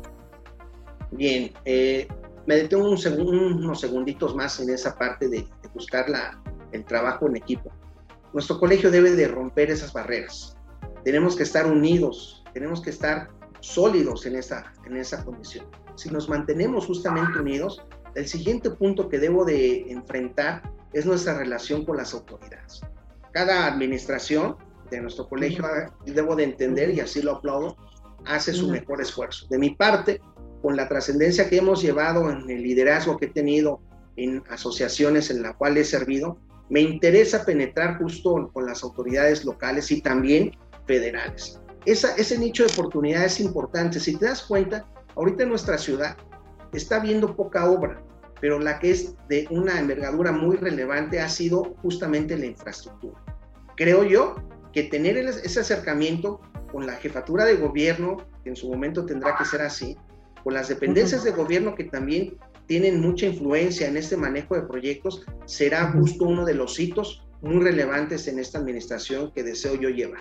Bien, me detengo unos segunditos más en esa parte de buscar el trabajo en equipo. Nuestro colegio debe de romper esas barreras. Tenemos que estar unidos, tenemos que estar sólidos en esa condición. Si nos mantenemos justamente unidos, el siguiente punto que debo de enfrentar es nuestra relación con las autoridades. Cada administración de nuestro colegio, debo de entender, y así lo aplaudo, hace su mejor esfuerzo. De mi parte, con la trascendencia que hemos llevado en el liderazgo que he tenido en asociaciones en las cuales he servido, me interesa penetrar justo con las autoridades locales y también federales. Ese nicho de oportunidad es importante. Si te das cuenta, ahorita en nuestra ciudad está habiendo poca obra, pero la que es de una envergadura muy relevante ha sido justamente la infraestructura. Creo yo que tener ese acercamiento con la jefatura de gobierno, que en su momento tendrá que ser así, con las dependencias de gobierno que también tienen mucha influencia en este manejo de proyectos, será justo uno de los hitos muy relevantes en esta administración que deseo yo llevar.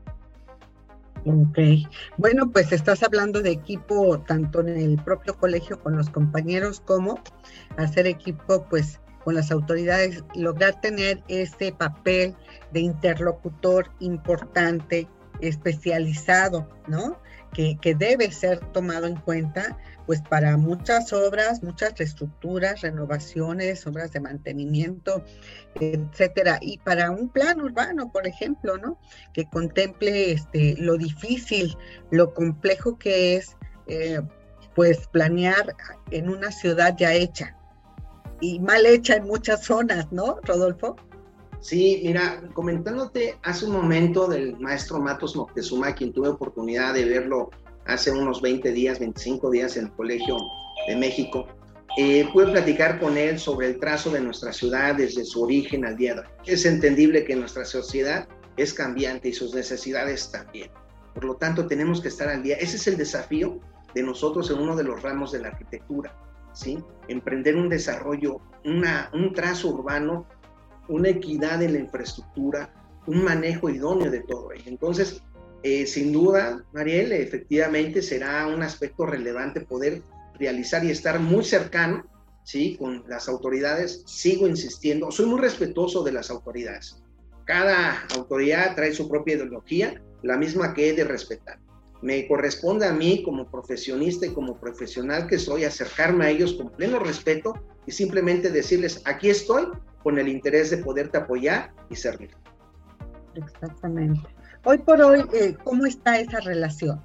Ok, bueno, pues estás hablando de equipo tanto en el propio colegio con los compañeros como hacer equipo pues con las autoridades, lograr tener ese papel de interlocutor importante, especializado, ¿no? Que debe ser tomado en cuenta pues para muchas obras, muchas reestructuras, renovaciones, obras de mantenimiento, etcétera, y para un plan urbano, por ejemplo, ¿no? Que contemple lo difícil, lo complejo que es pues planear en una ciudad ya hecha y mal hecha en muchas zonas, ¿no, Rodolfo? Sí, mira, comentándote hace un momento del maestro Matos Moctezuma, quien tuve oportunidad de verlo hace unos 20 días, 25 días en el Colegio de México, pude platicar con él sobre el trazo de nuestra ciudad desde su origen al día de hoy. Es entendible que nuestra sociedad es cambiante y sus necesidades también. Por lo tanto, tenemos que estar al día. Ese es el desafío de nosotros en uno de los ramos de la arquitectura, ¿sí? Emprender un desarrollo, un trazo urbano, una equidad en la infraestructura, un manejo idóneo de todo ello. Entonces, sin duda, Mariel, efectivamente será un aspecto relevante poder realizar y estar muy cercano, ¿sí? Con las autoridades. Sigo insistiendo, soy muy respetuoso de las autoridades. Cada autoridad trae su propia ideología la misma que he de respetar. Me corresponde a mí, como profesionista y como profesional que soy, acercarme a ellos con pleno respeto y simplemente decirles, aquí estoy con el interés de poderte apoyar y servir. Exactamente. Hoy por hoy, ¿cómo está esa relación?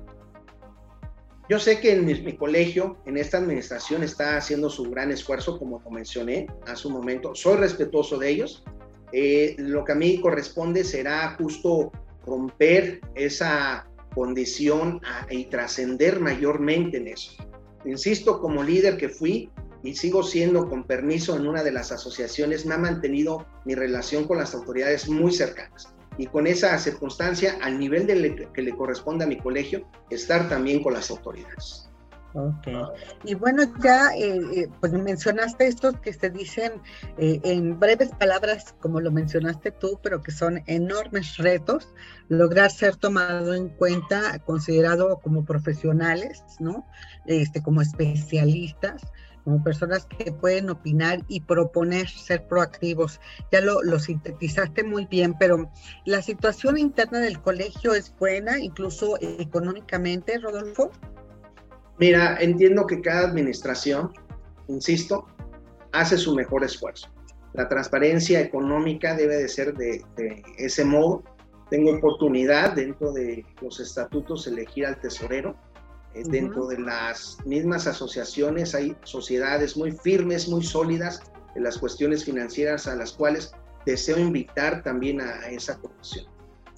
Yo sé que en mi colegio, en esta administración, está haciendo su gran esfuerzo, como lo mencioné hace un momento. Soy respetuoso de ellos. Lo que a mí corresponde será justo romper esa condición y trascender mayormente en eso. Insisto, como líder que fui y sigo siendo con permiso en una de las asociaciones, me ha mantenido mi relación con las autoridades muy cercanas. Y con esa circunstancia, al nivel que le corresponde a mi colegio, estar también con las autoridades. Ok. Y bueno, ya pues mencionaste estos que se dicen en breves palabras, como lo mencionaste tú, pero que son enormes retos, lograr ser tomado en cuenta, considerado como profesionales, ¿no? Como especialistas, como personas que pueden opinar y proponer, ser proactivos. Ya lo sintetizaste muy bien, pero ¿la situación interna del colegio es buena, incluso económicamente, Rodolfo? Mira, entiendo que cada administración, insisto, hace su mejor esfuerzo. La transparencia económica debe de ser de ese modo. Tengo oportunidad dentro de los estatutos elegir al tesorero. Dentro de las mismas asociaciones hay sociedades muy firmes, muy sólidas en las cuestiones financieras a las cuales deseo invitar también a esa comisión.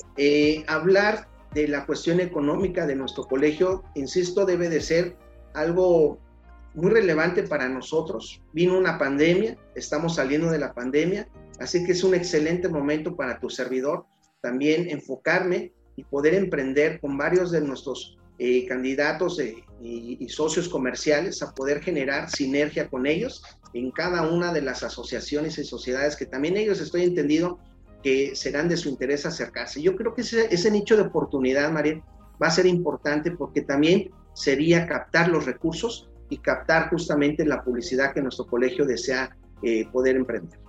Hablar de la cuestión económica de nuestro colegio, insisto, debe de ser algo muy relevante para nosotros. Vino una pandemia, estamos saliendo de la pandemia, así que es un excelente momento para tu servidor también enfocarme y poder emprender con varios de nuestros candidatos y socios comerciales a poder generar sinergia con ellos en cada una de las asociaciones y sociedades que también ellos estoy entendido que serán de su interés acercarse. Yo creo que ese nicho de oportunidad, Mariel, va a ser importante porque también sería captar los recursos y captar justamente la publicidad que nuestro colegio desea poder emprender.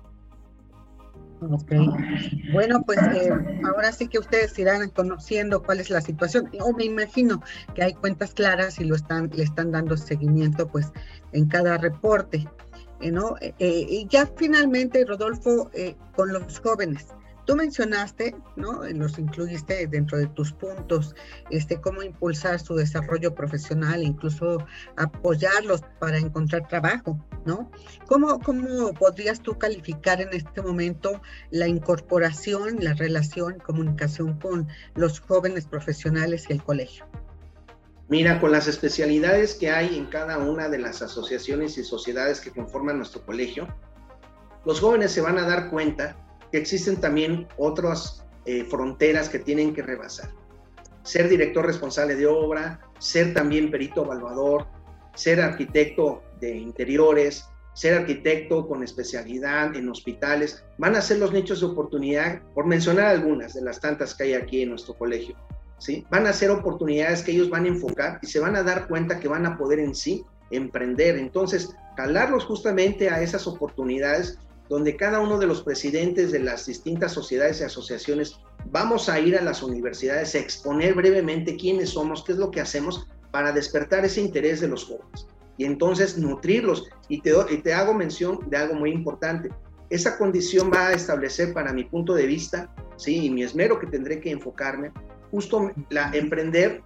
Ok, bueno, pues ahora sí que ustedes irán conociendo cuál es la situación. Yo me imagino que hay cuentas claras y le están dando seguimiento pues en cada reporte, ¿no? Y ya finalmente, Rodolfo, con los jóvenes, tú mencionaste, ¿no? Los incluiste dentro de tus puntos, cómo impulsar su desarrollo profesional, incluso apoyarlos para encontrar trabajo, ¿no? ¿Cómo podrías tú calificar en este momento la incorporación, la relación, comunicación con los jóvenes profesionales y el colegio? Mira, con las especialidades que hay en cada una de las asociaciones y sociedades que conforman nuestro colegio, los jóvenes se van a dar cuenta que existen también otras fronteras que tienen que rebasar. Ser director responsable de obra, ser también perito evaluador, ser arquitecto de interiores, ser arquitecto con especialidad en hospitales, van a ser los nichos de oportunidad, por mencionar algunas de las tantas que hay aquí en nuestro colegio, ¿sí? Van a ser oportunidades que ellos van a enfocar y se van a dar cuenta que van a poder en sí emprender. Entonces, jalarlos justamente a esas oportunidades donde cada uno de los presidentes de las distintas sociedades y asociaciones vamos a ir a las universidades a exponer brevemente quiénes somos, qué es lo que hacemos para despertar ese interés de los jóvenes y entonces nutrirlos. Y te hago mención de algo muy importante. Esa condición va a establecer, para mi punto de vista, ¿sí? Y mi esmero que tendré que enfocarme, justo emprender,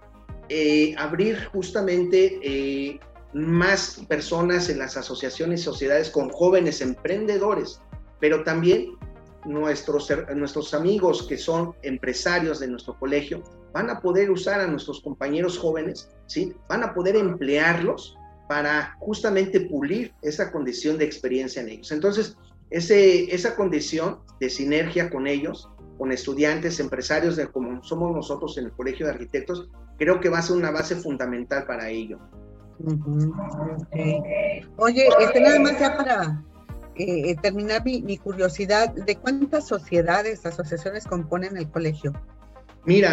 abrir justamente más personas en las asociaciones y sociedades con jóvenes emprendedores, pero también nuestros amigos que son empresarios de nuestro colegio van a poder usar a nuestros compañeros jóvenes, ¿sí? Van a poder emplearlos para justamente pulir esa condición de experiencia en ellos. Entonces, esa condición de sinergia con ellos, con estudiantes, empresarios, como somos nosotros en el Colegio de Arquitectos, creo que va a ser una base fundamental para ello. Okay. Oye, nada más ya para terminar mi curiosidad, ¿de cuántas sociedades, asociaciones componen el colegio? Mira,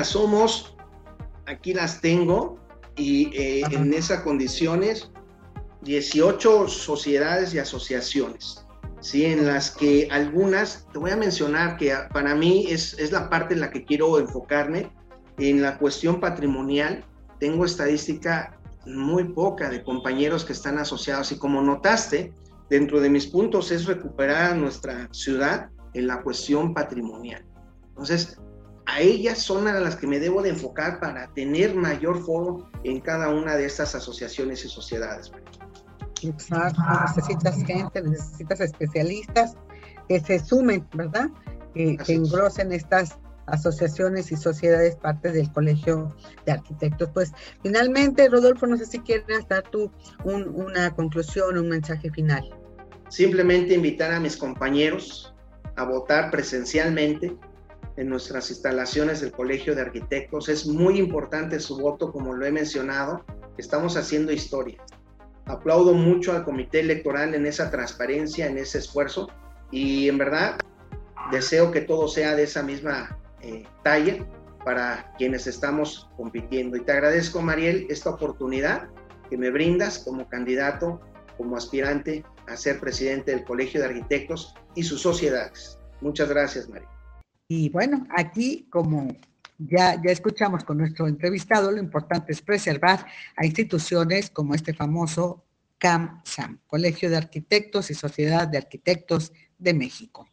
aquí las tengo, y en esas condiciones, 18 sociedades y asociaciones. ¿sí? En las que algunas, te voy a mencionar que para mí es la parte en la que quiero enfocarme, en la cuestión patrimonial. Tengo estadística muy poca de compañeros que están asociados, y como notaste, dentro de mis puntos es recuperar a nuestra ciudad en la cuestión patrimonial. Entonces, a ellas son a las que me debo de enfocar para tener mayor foro en cada una de estas asociaciones y sociedades. Exacto, necesitas gente, necesitas especialistas que se sumen, ¿verdad? Que engrosen estas asociaciones y sociedades parte del Colegio de Arquitectos. Pues finalmente, Rodolfo, no sé si quieres dar tú una conclusión, un mensaje final. Simplemente invitar a mis compañeros a votar presencialmente en nuestras instalaciones del Colegio de Arquitectos. Es muy importante su voto, como lo he mencionado. Estamos haciendo historia. Aplaudo mucho al comité electoral en esa transparencia, en ese esfuerzo, y en verdad deseo que todo sea de esa misma talla para quienes estamos compitiendo. Y te agradezco, Mariel, esta oportunidad que me brindas como candidato, como aspirante a ser presidente del Colegio de Arquitectos y sus sociedades. Muchas gracias, Mariel. Y bueno, aquí como ya escuchamos con nuestro entrevistado, lo importante es preservar a instituciones como este famoso CAM-SAM, Colegio de Arquitectos y Sociedad de Arquitectos de México.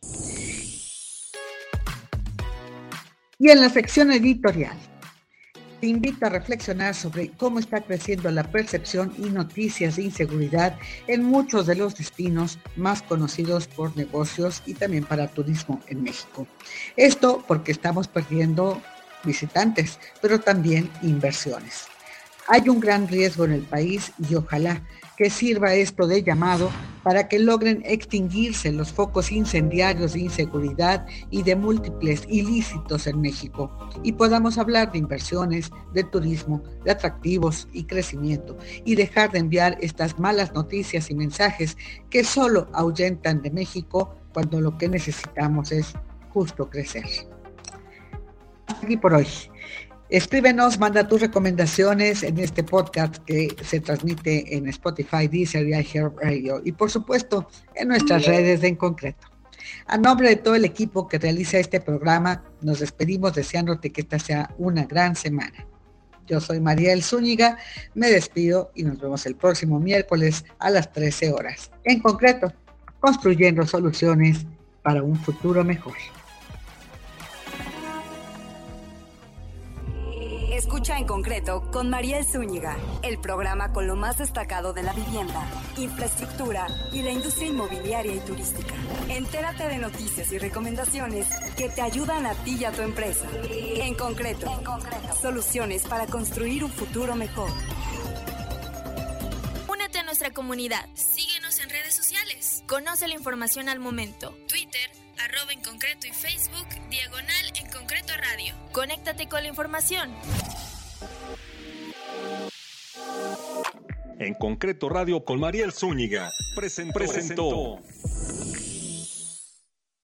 Y en la sección editorial, te invito a reflexionar sobre cómo está creciendo la percepción y noticias de inseguridad en muchos de los destinos más conocidos por negocios y también para turismo en México. Esto porque estamos perdiendo visitantes, pero también inversiones. Hay un gran riesgo en el país y ojalá que sirva esto de llamado para que logren extinguirse los focos incendiarios de inseguridad y de múltiples ilícitos en México y podamos hablar de inversiones, de turismo, de atractivos y crecimiento y dejar de enviar estas malas noticias y mensajes que solo ahuyentan de México cuando lo que necesitamos es justo crecer. Hasta aquí por hoy. Escríbenos, manda tus recomendaciones en este podcast que se transmite en Spotify, Deezer y iHeartRadio y por supuesto en nuestras redes de En Concreto. A nombre de todo el equipo que realiza este programa, nos despedimos deseándote que esta sea una gran semana. Yo soy Mariel Zúñiga, me despido y nos vemos el próximo miércoles a las 13 horas. En Concreto, construyendo soluciones para un futuro mejor. Escucha En Concreto con Mariel Zúñiga, el programa con lo más destacado de la vivienda, infraestructura y la industria inmobiliaria y turística. Entérate de noticias y recomendaciones que te ayudan a ti y a tu empresa. En Concreto, soluciones para construir un futuro mejor. Únete a nuestra comunidad. Síguenos en redes sociales. Conoce la información al momento. Twitter, @enconcreto y Facebook, /En Concreto Radio. Conéctate con la información. En Concreto Radio con Mariel Zúñiga presentó